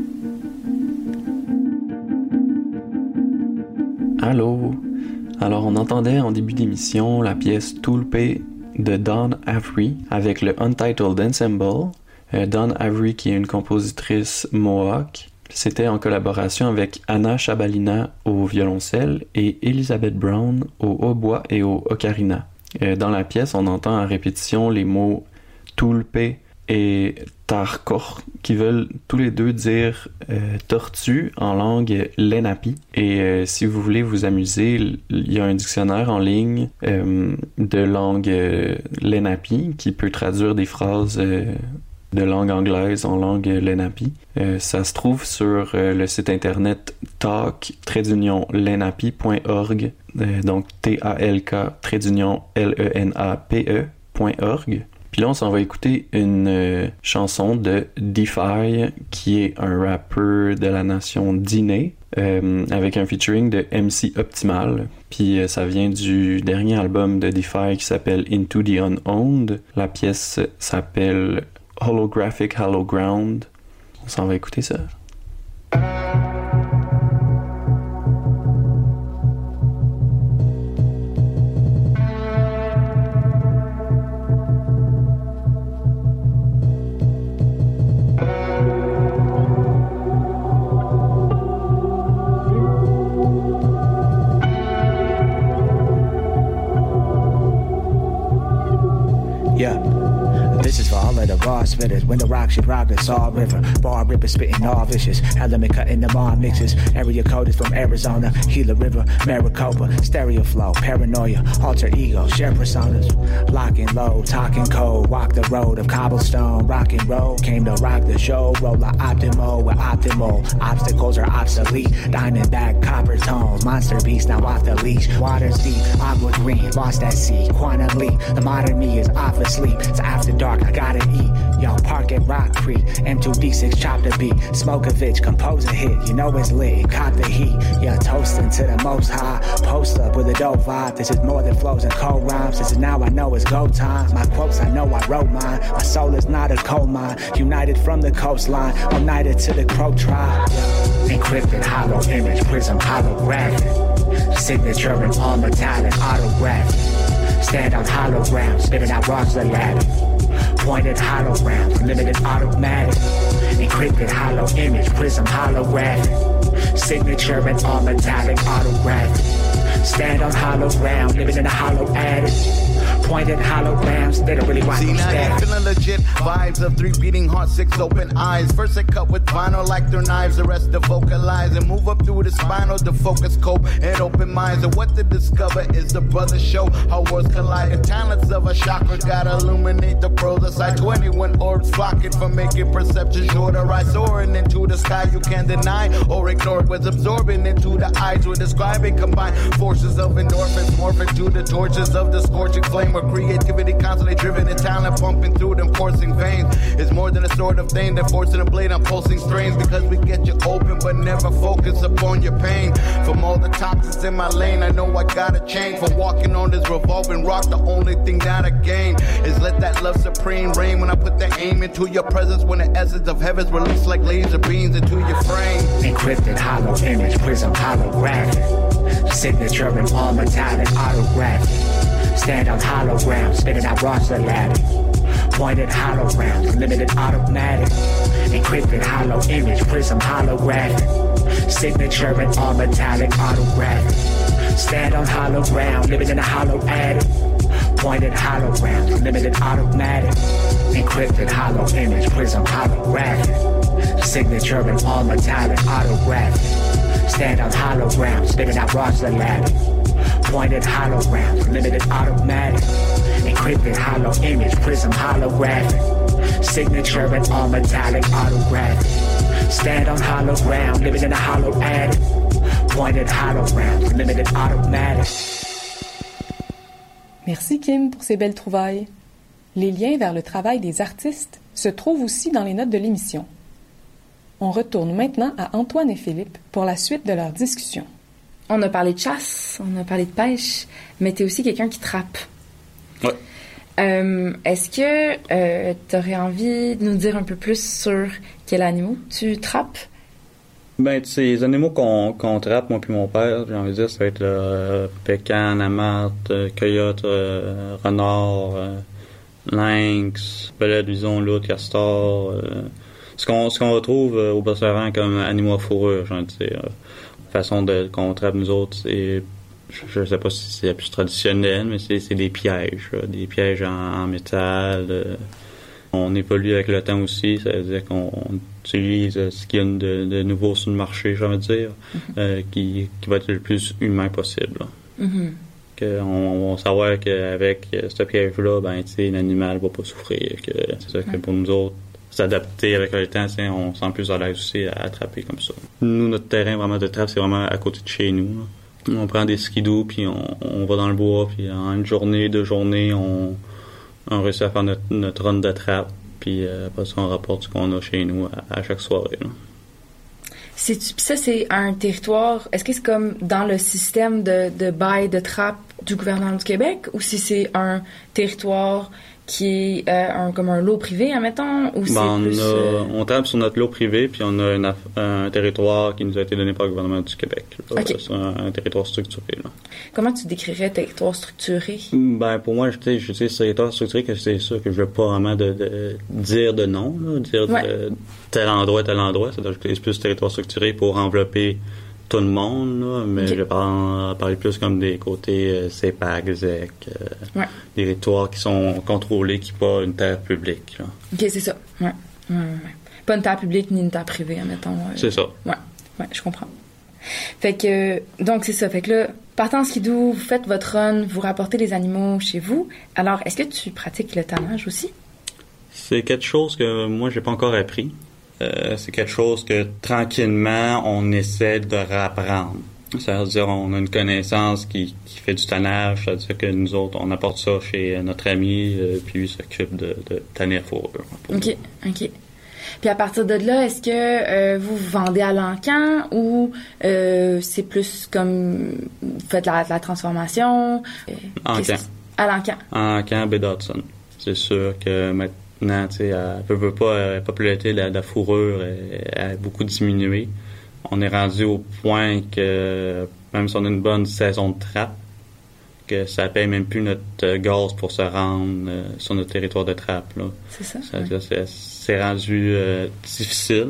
Allô? Alors, on entendait en début d'émission la pièce Tulpe de Dawn Avery avec le Untitled Ensemble. Euh, Dawn Avery, qui est une compositrice Mohawk. C'était en collaboration avec Anna Chabalina au violoncelle et Elizabeth Brown au hautbois et au ocarina. Euh, dans la pièce, on entend en répétition les mots Tulpe et Tarkor, qui veulent tous les deux dire euh, tortue en langue lenape. Et euh, si vous voulez vous amuser, il y a un dictionnaire en ligne euh, de langue euh, lenape qui peut traduire des phrases euh, de langue anglaise en langue lenape. Euh, ça se trouve sur euh, le site internet talk lenape point org, euh, donc T A L K L E N A P E point org. Puis là, on s'en va écouter une euh, chanson de Defy, qui est un rappeur de la nation Diné, euh, avec un featuring de M C Optimal. Puis euh, ça vient du dernier album de Defy qui s'appelle Into the Unowned. La pièce s'appelle Holographic Hollow Ground. On s'en va écouter ça. spitters. When the rock should rock the Saw River. Bar ripper spitting all vicious. Element cutting them all mixes. Area code is from Arizona. Gila River, Maricopa. Stereo flow, paranoia, alter ego, share personas. Lock and load, talking cold. Walk the road of cobblestone. Rock and roll, came to rock the show. Roll like optimal with optimal. Obstacles are obsolete. Diamondback, copper tones. Monster beast now off the leash. Water's deep, aqua green. Lost at sea, quantum leap. The modern me is off asleep. It's after dark, I gotta eat. Yo, park at Rock Creek. M two D six, chop the beat. Smokovich, compose a hit. You know it's lit, cop the heat. Yeah, toasting to the most high. Post up with a dope vibe. This is more than flows and cold rhymes. This is now I know it's go time. My quotes, I know I wrote mine. My soul is not a coal mine. United from the coastline. United to the Crow tribe. Encrypted, hollow image, prism, holographic. Signature and all metallic, autographic. Stand on hologram, spitting out rocks the lab. Pointed hologram, limited automatic. Encrypted hollow image, prism holographic. Signature and all metallic, autographic. Stand on hologram, living in a hollow attic. Pointed holograms, they don't really want See, no now static. you're feeling legit vibes of three beating hearts, six open eyes. First they cut with vinyl like their knives, the rest to vocalize and move up through the spinal to focus, cope, and open minds. And what to discover is the brother show how worlds collide. The talents of a chakra gotta illuminate the pros aside. twenty-one orbs flocking for making perception shorter. I soaring into the sky you can't deny or ignore. Was absorbing into the eyes we're describing. Combined forces of endorphins morphing to the torches of the scorching flame. Where creativity constantly driven and talent pumping through them coursing veins. It's more than a sort of thing than forcing a blade on pulsing strains. Because we get you open but never focus upon your pain. From all the toxins in my lane, I know I gotta change. From walking on this revolving rock, the only thing that I gain is let that love supreme reign. When I put the aim into your presence, when the essence of heaven's released like laser beams into your frame. Encrypted hollow image, prism holographic. Signature and all metallic, autographic. Stand on hologram, spitting out rocks the ladder. Pointed hologram, limited automatic. Encrypted hollow image, prism holographic. Signature and all metallic, autographic. Stand on hologram, living in a hollow attic. Pointed hologram, limited automatic. Encrypted hollow image, prism holographic. Signature and all metallic, autographic. Stand on hologram, spitting out rocks the ladder. Pointed hologram, limited automatic. Encrypted hollow image, prism holographic. Signature and all metallic, autographic. Stand on hologram, living in a hollow attic. Pointed hologram, limited automatic. Merci Kim pour ces belles trouvailles. Les liens vers le travail des artistes se trouvent aussi dans les notes de l'émission. On retourne maintenant à Antoine et Philippe pour la suite de leur discussion. On a parlé de chasse, on a parlé de pêche, mais t'es aussi quelqu'un qui trappe. Ouais. Euh, est-ce que euh, t'aurais envie de nous dire un peu plus sur quels animaux tu trappes? Ben, tu sais, les animaux qu'on, qu'on trappe, moi puis mon père, j'ai envie de dire, ça va être le euh, pécan, amartre, euh, coyote, euh, renard, euh, lynx, belette, bison, loutre, castor, euh, ce qu'on, ce qu'on retrouve euh, au Bas-Saint-Laurent comme animaux à fourrure, j'ai envie de dire. Euh, façon de qu'on trappe nous autres, c'est, je, je sais pas si c'est la plus traditionnelle, mais c'est, c'est des pièges, là, des pièges en, en métal. Euh, on évolue avec le temps aussi, ça veut dire qu'on utilise ce qu'il y a de, de nouveau sur le marché, j'ai envie de dire, mm-hmm. euh, qui, qui va être le plus humain possible. Mm-hmm. Que on, on va savoir qu'avec ce piège-là, ben, tu sais, l'animal va pas souffrir. Que c'est ça que pour nous autres, s'adapter avec le temps, on sent plus à l'aise aussi à attraper comme ça. Nous, notre terrain vraiment de trappe, c'est vraiment à côté de chez nous. Là. On prend des skidoo, puis on, on va dans le bois, puis en une journée, deux journées, on, on réussit à faire notre, notre run de trappe, puis euh, après ça, on rapporte ce qu'on a chez nous à, à chaque soirée. Là. C'est, ça, c'est un territoire... Est-ce que c'est comme dans le système de, de bail de trappe du gouvernement du Québec, ou si c'est un territoire qui est euh, un, comme un lot privé, admettons, ou c'est ben, plus... On, a, euh... on tape sur notre lot privé, puis on a une, un territoire qui nous a été donné par le gouvernement du Québec. Là, okay. C'est un, un territoire structuré. Là. Comment tu décrirais territoire structuré? Ben, pour moi, je dis, je dis territoire structuré, que c'est ça que je veux pas vraiment de, de dire de nom, là, dire ouais. de tel endroit, tel endroit. C'est-à-dire que c'est plus territoire structuré pour envelopper tout le monde, là, mais Okay. je parle, parler plus comme des côtés euh, C E P A C, Z E C, euh, Ouais. des territoires qui sont contrôlés, qui pas une terre publique. Là. OK, c'est ça. Ouais. Ouais, ouais, ouais. Pas une terre publique ni une terre privée, admettons. euh, C'est ça. Ouais. Ouais, je comprends. Fait que, donc, c'est ça. Fait que là, partant en skidoo, vous faites votre run, vous rapportez les animaux chez vous. Alors, est-ce que tu pratiques le tannage aussi? C'est quelque chose que moi, j'ai pas encore appris. Euh, c'est quelque chose que, tranquillement, on essaie de rapprendre. C'est-à-dire, on a une connaissance qui, qui fait du tannage, c'est-à-dire que nous autres, on apporte ça chez notre ami, euh, puis lui s'occupe de, de tanner la fourrure. OK, OK. Puis à partir de là, est-ce que euh, vous vous vendez à l'encan ou euh, c'est plus comme vous faites la, la transformation? Euh, Encan. À l'encan. Encan, Baie d'Hudson. C'est sûr que maintenant, tu sais, elle peut, peut pas, la popularité de la, de la fourrure a, a beaucoup diminué. On est rendu au point que, même si on a une bonne saison de trappe, que ça paye même plus notre gaz pour se rendre euh, sur notre territoire de trappe. Là. C'est ça? C'est-à-dire, c'est, c'est rendu euh, difficile.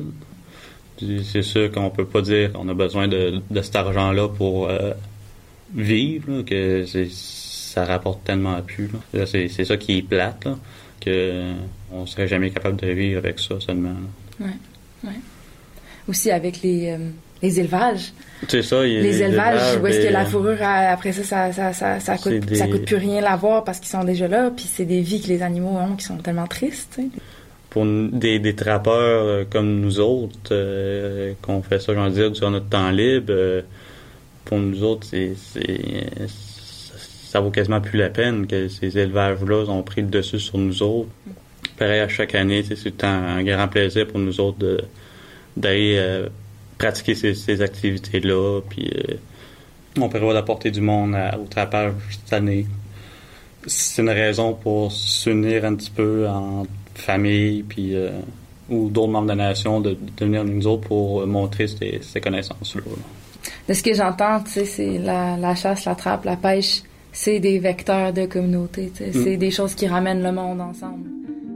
C'est sûr qu'on peut pas dire qu'on a besoin de, de cet argent-là pour euh, vivre, là, que c'est, ça rapporte tellement plus. Là. Là, c'est, c'est ça qui est plate, là, que on serait jamais capable de vivre avec ça seulement. Là. Ouais, ouais. Aussi avec les, euh, les élevages. C'est ça, il y a les, les élevages, élevages, où est-ce que mais, la fourrure, après ça, ça, ça, ça, ça coûte, des... ça coûte plus rien l'avoir parce qu'ils sont déjà là, puis c'est des vies que les animaux ont qui sont tellement tristes, tu sais. Pour des, des trappeurs euh, comme nous autres, euh, qu'on fait ça, j'en dire, durant notre temps libre, euh, pour nous autres, c'est, c'est, ça, ça vaut quasiment plus la peine que ces élevages-là ont pris le dessus sur nous autres. Pareil, à chaque année, c'est un, un grand plaisir pour nous autres de, d'aller euh, pratiquer ces, ces activités-là, puis euh, on prévoit d'apporter du monde à, au trappage cette année. C'est une raison pour s'unir un petit peu en famille, puis euh, ou d'autres membres de la nation de, de venir nous autres pour montrer ces, ces connaissances-là. Là. De ce que j'entends, tu sais, c'est la, la chasse, la trappe, la pêche, c'est des vecteurs de communauté, tu sais, mm. c'est des choses qui ramènent le monde ensemble.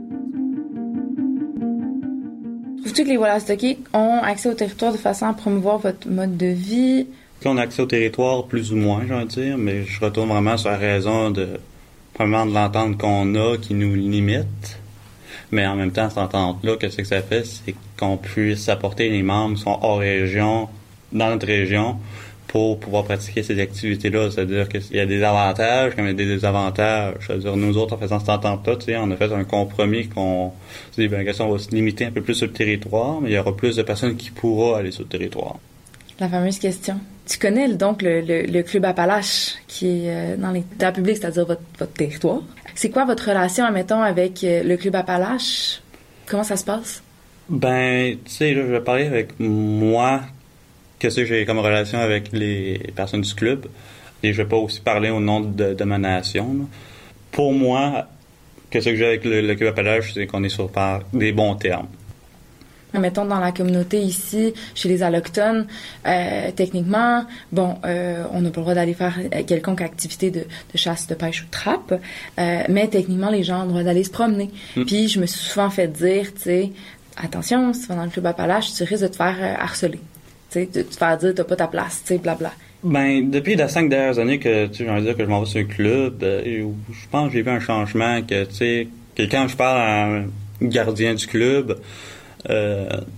Trouves-tu que les Wallastoqui ont accès au territoire de façon à promouvoir votre mode de vie? On a accès au territoire plus ou moins, j'ai envie de dire, mais je retourne vraiment sur la raison de, premièrement, de l'entente qu'on a qui nous limite. Mais en même temps, cette entente-là, qu'est-ce que ça fait? C'est qu'on puisse apporter les membres qui sont hors région, dans notre région, pour pouvoir pratiquer ces activités-là. C'est-à-dire qu'il y a des avantages comme il y a des désavantages. C'est-à-dire, nous autres, en faisant cette entente-là, tu sais, on a fait un compromis qu'on se dit, bien, on va se limiter un peu plus sur le territoire, mais il y aura plus de personnes qui pourront aller sur le territoire. La fameuse question. Tu connais donc le, le, le club Appalache qui est euh, dans les terres publiques, c'est-à-dire votre, votre territoire. C'est quoi votre relation, admettons, avec euh, le club Appalache? Comment ça se passe? Ben, tu sais, là, je vais parler avec moi. Qu'est-ce que j'ai comme relation avec les personnes du club? Et je vais pas aussi parler au nom de, de ma nation. Là. Pour moi, qu'est-ce que j'ai avec le, le club Appalache, c'est qu'on est sur par des bons termes. Mettons dans la communauté ici, chez les Allochtones, euh, techniquement, bon, euh, on n'a pas le droit d'aller faire quelconque activité de, de chasse, de pêche ou de trappe, euh, mais techniquement, les gens ont le droit d'aller se promener. Mm. Puis je me suis souvent fait dire, tu sais, attention, si tu vas dans le club Appalache, tu risques de te faire euh, harceler. Tu sais, de te faire dire, t'as pas ta place, tu sais, blabla. Ben, depuis les cinq dernières années que, tu sais, j'ai envie de dire que je m'en vais sur un club, euh, je pense que j'ai vu un changement que, tu sais, que quand je parle à un gardien du club, Euh, tu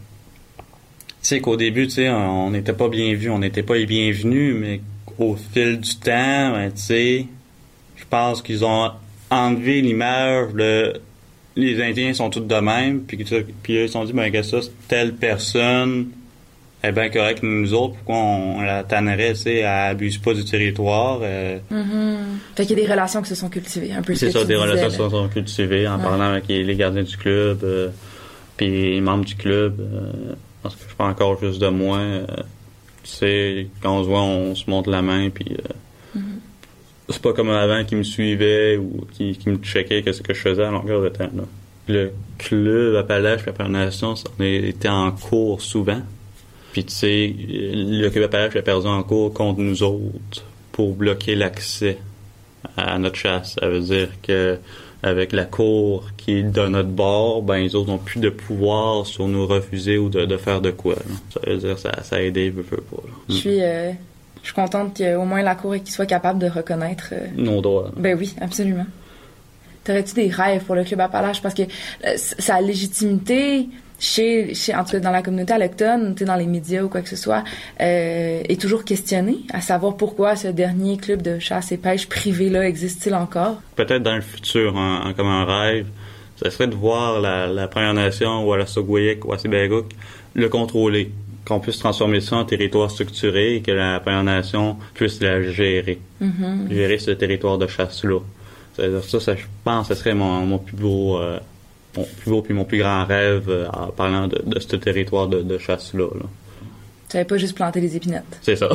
sais qu'au début, tu sais, on n'était pas bien vu, on n'était pas les bienvenus, mais au fil du temps, ben, tu sais, je pense qu'ils ont enlevé l'image de les Indiens sont tous de même, puis puis ils se sont dit, ben, que ça, telle personne est bien correcte nous autres, pourquoi on, on la tannerait, tu sais, elle abuse pas du territoire. Euh, mm-hmm. Fait qu'il y a des relations qui se sont cultivées, un peu. C'est ça, des relations qui se sont cultivées en ouais. parlant avec les, les gardiens du club. Euh, Puis les membres du club, euh, parce que je parle encore juste de moi, euh, tu sais, quand on se voit, on se montre la main, puis euh, mm-hmm. c'est pas comme avant qui me suivait ou qui, qui me checkait qu'est-ce que je faisais à longueur de temps. Là. Le club Appalache, la Première Nation, on était en cours souvent. Puis tu sais, le club Appalache a perdu en cours contre nous autres pour bloquer l'accès à notre chasse. Ça veut dire que avec la cour qui est de notre bord, ben les autres n'ont plus de pouvoir sur nous refuser ou de, de faire de quoi. Là. Ça veut dire ça, ça a aidé, peu, peu, pas. Là. Je suis, euh, je suis contente qu'au moins la cour qui soit capable de reconnaître euh... nos droits. Là. Ben oui, absolument. T'aurais-tu des rêves pour le Club Appalache? Parce que euh, sa légitimité chez, chez, en tout cas dans la communauté autochtone, dans les médias ou quoi que ce soit, euh, est toujours questionnée, à savoir pourquoi ce dernier club de chasse et pêche privé-là existe-t-il encore? Peut-être dans le futur, hein, hein, comme un rêve, ça serait de voir la, la Première Nation, ou à la Sogoyek, ou à Sibégouk, le contrôler, qu'on puisse transformer ça en territoire structuré et que la Première Nation puisse la gérer, Mm-hmm. gérer ce territoire de chasse-là. C'est-à-dire ça, ça, je pense, ce serait mon, mon plus beau... Euh, mon plus beau puis mon plus grand rêve euh, en parlant de, de ce territoire de, de chasse-là. Là. Tu n'avais pas juste planté des épinettes. C'est ça.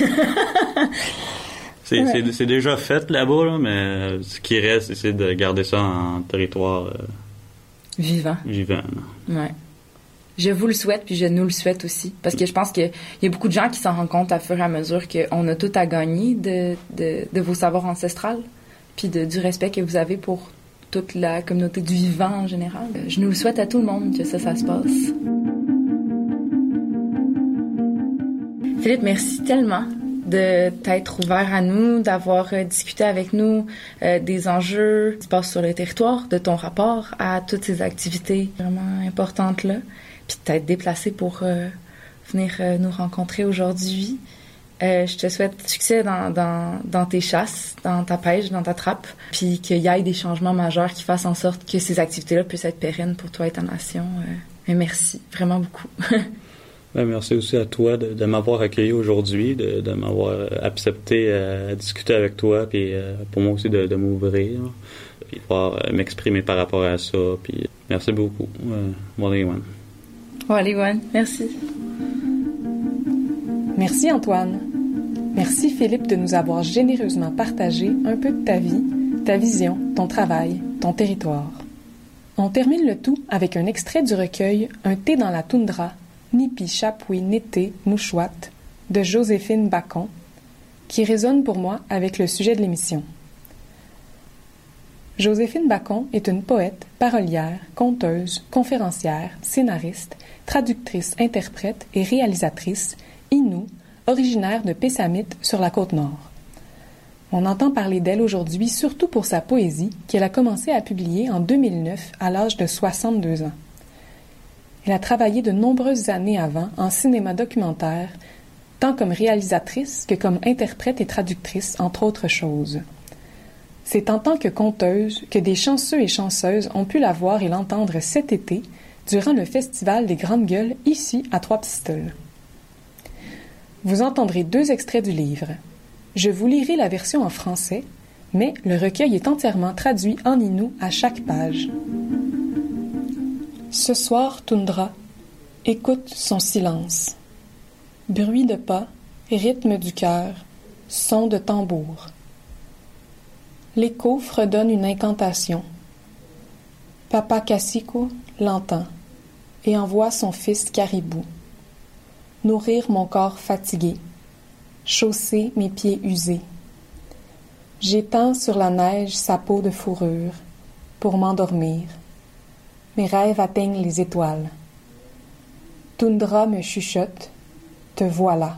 c'est, ouais. c'est, c'est déjà fait là-bas, là, mais ce qui reste, c'est de garder ça en territoire euh, vivant. Vivant. Là. Ouais. Je vous le souhaite, puis je nous le souhaite aussi. Parce que je pense qu'il y a beaucoup de gens qui s'en rendent compte à fur et à mesure qu'on a tout à gagner de, de, de vos savoirs ancestrales, puis de, du respect que vous avez pour toute la communauté du vivant en général. Je nous le souhaite à tout le monde que ça, ça se passe. Philippe, merci tellement de t'être ouvert à nous, d'avoir euh, discuté avec nous euh, des enjeux qui se passent sur le territoire, de ton rapport à toutes ces activités vraiment importantes-là, puis de t'être déplacé pour euh, venir euh, nous rencontrer aujourd'hui. Euh, je te souhaite succès dans, dans, dans tes chasses, dans ta pêche, dans ta trappe, puis qu'il y ait des changements majeurs qui fassent en sorte que ces activités-là puissent être pérennes pour toi et ta nation. Euh, mais merci, vraiment beaucoup. Ben, merci aussi à toi de, de m'avoir accueilli aujourd'hui, de, de m'avoir accepté à, à discuter avec toi, puis euh, pour moi aussi de, de m'ouvrir, puis de pouvoir euh, m'exprimer par rapport à ça. Puis merci beaucoup. Euh, Waliwan. Waliwan, merci. Merci Antoine. Merci Philippe de nous avoir généreusement partagé un peu de ta vie, ta vision, ton travail, ton territoire. On termine le tout avec un extrait du recueil Un thé dans la toundra, Nipi Chapoui Nété Mouchouat de Joséphine Bacon, qui résonne pour moi avec le sujet de l'émission. Joséphine Bacon est une poète, parolière, conteuse, conférencière, scénariste, traductrice, interprète et réalisatrice Innu, originaire de Pessamit sur la Côte-Nord. On entend parler d'elle aujourd'hui surtout pour sa poésie qu'elle a commencé à publier en deux mille neuf à l'âge de soixante-deux ans. Elle a travaillé de nombreuses années avant en cinéma documentaire, tant comme réalisatrice que comme interprète et traductrice, entre autres choses. C'est en tant que conteuse que des chanceux et chanceuses ont pu la voir et l'entendre cet été durant le Festival des Grandes Gueules ici à Trois-Pistoles. Vous entendrez deux extraits du livre. Je vous lirai la version en français, mais le recueil est entièrement traduit en innu à chaque page. Ce soir, Toundra, écoute son silence. Bruit de pas, rythme du cœur, son de tambour. L'écho fredonne une incantation. Papa Cacico l'entend et envoie son fils Caribou nourrir mon corps fatigué, chausser mes pieds usés. J'étends sur la neige sa peau de fourrure pour m'endormir. Mes rêves atteignent les étoiles. Toundra me chuchote, te voilà.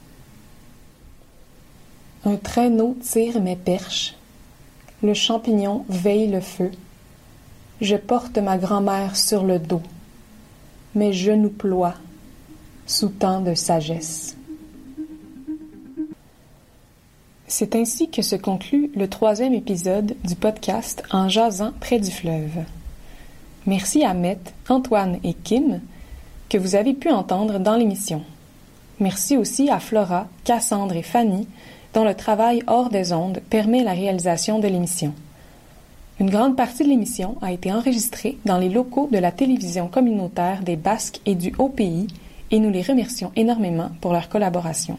Un traîneau tire mes perches. Le champignon veille le feu. Je porte ma grand-mère sur le dos. Mes genoux ploient sous tant de sagesse. C'est ainsi que se conclut le troisième épisode du podcast En jasant près du fleuve. Merci à Mette, Antoine et Kim que vous avez pu entendre dans l'émission. Merci aussi à Flora, Cassandre et Fanny dont le travail hors des ondes permet la réalisation de l'émission. Une grande partie de l'émission a été enregistrée dans les locaux de la télévision communautaire des Basques et du Haut-Pays et nous les remercions énormément pour leur collaboration.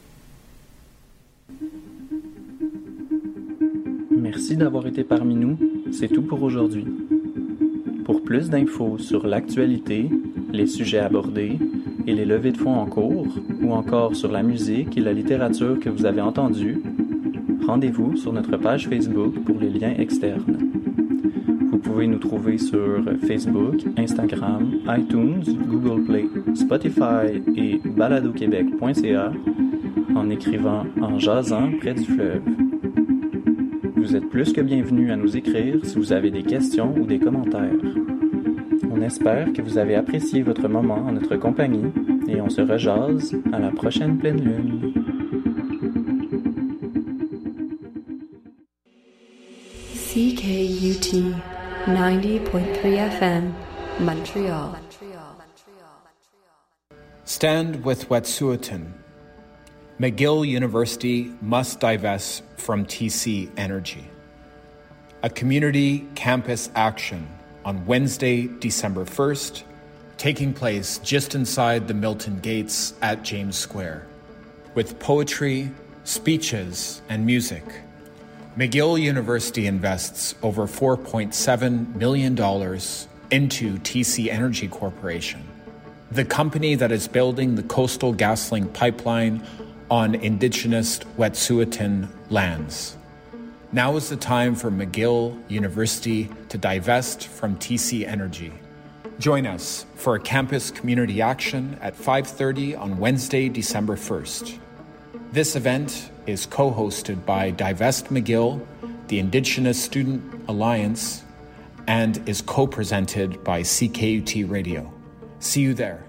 Merci d'avoir été parmi nous. C'est tout pour aujourd'hui. Pour plus d'infos sur l'actualité, les sujets abordés et les levées de fonds en cours, ou encore sur la musique et la littérature que vous avez entendues, rendez-vous sur notre page Facebook pour les liens externes. Vous pouvez nous trouver sur Facebook, Instagram, iTunes, Google Play, Spotify et baladoquebec point c a en écrivant en jasant près du fleuve. Vous êtes plus que bienvenus à nous écrire si vous avez des questions ou des commentaires. On espère que vous avez apprécié votre moment en notre compagnie et on se rejase à la prochaine pleine lune. C K U T ninety point three F M, Montreal. Stand with Wet'suwet'en. McGill University must divest from T C Energy. A community campus action on Wednesday, December first, taking place just inside the Milton Gates at James Square. With poetry, speeches, and music, McGill University invests over four point seven million dollars into T C Energy Corporation, the company that is building the Coastal GasLink pipeline on Indigenous Wet'suwet'en lands. Now is the time for McGill University to divest from T C Energy. Join us for a campus community action at five thirty on Wednesday, December first. This event is co-hosted by Divest McGill, the Indigenous Student Alliance, and is co-presented by C K U T Radio. See you there.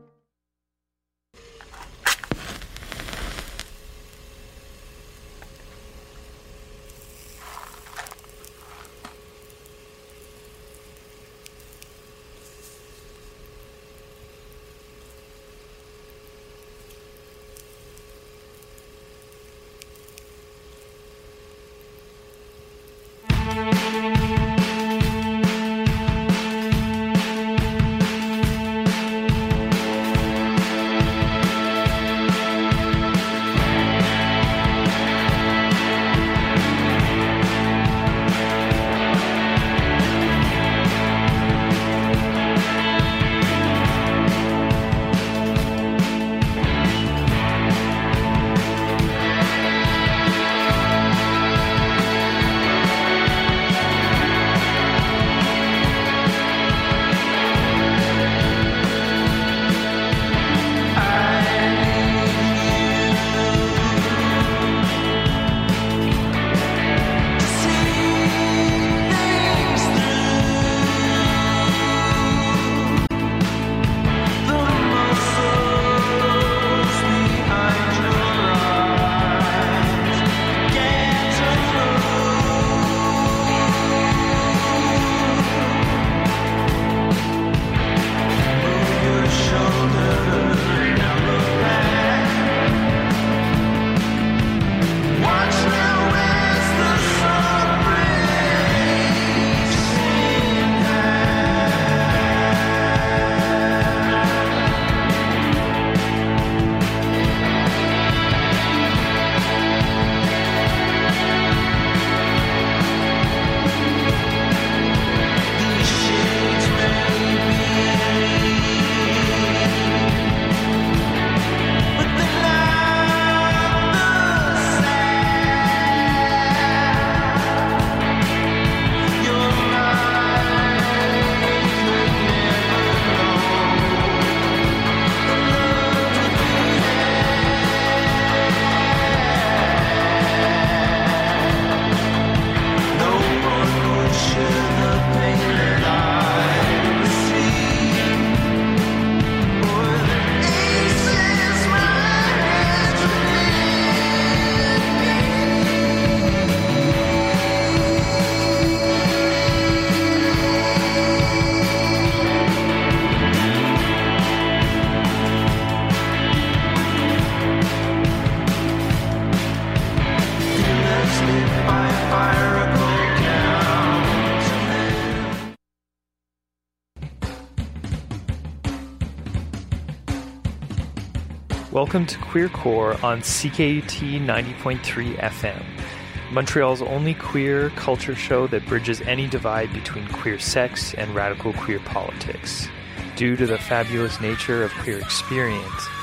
Welcome to Queer Core on C K U T ninety point three F M, Montreal's only queer culture show that bridges any divide between queer sex and radical queer politics. Due to the fabulous nature of queer experience,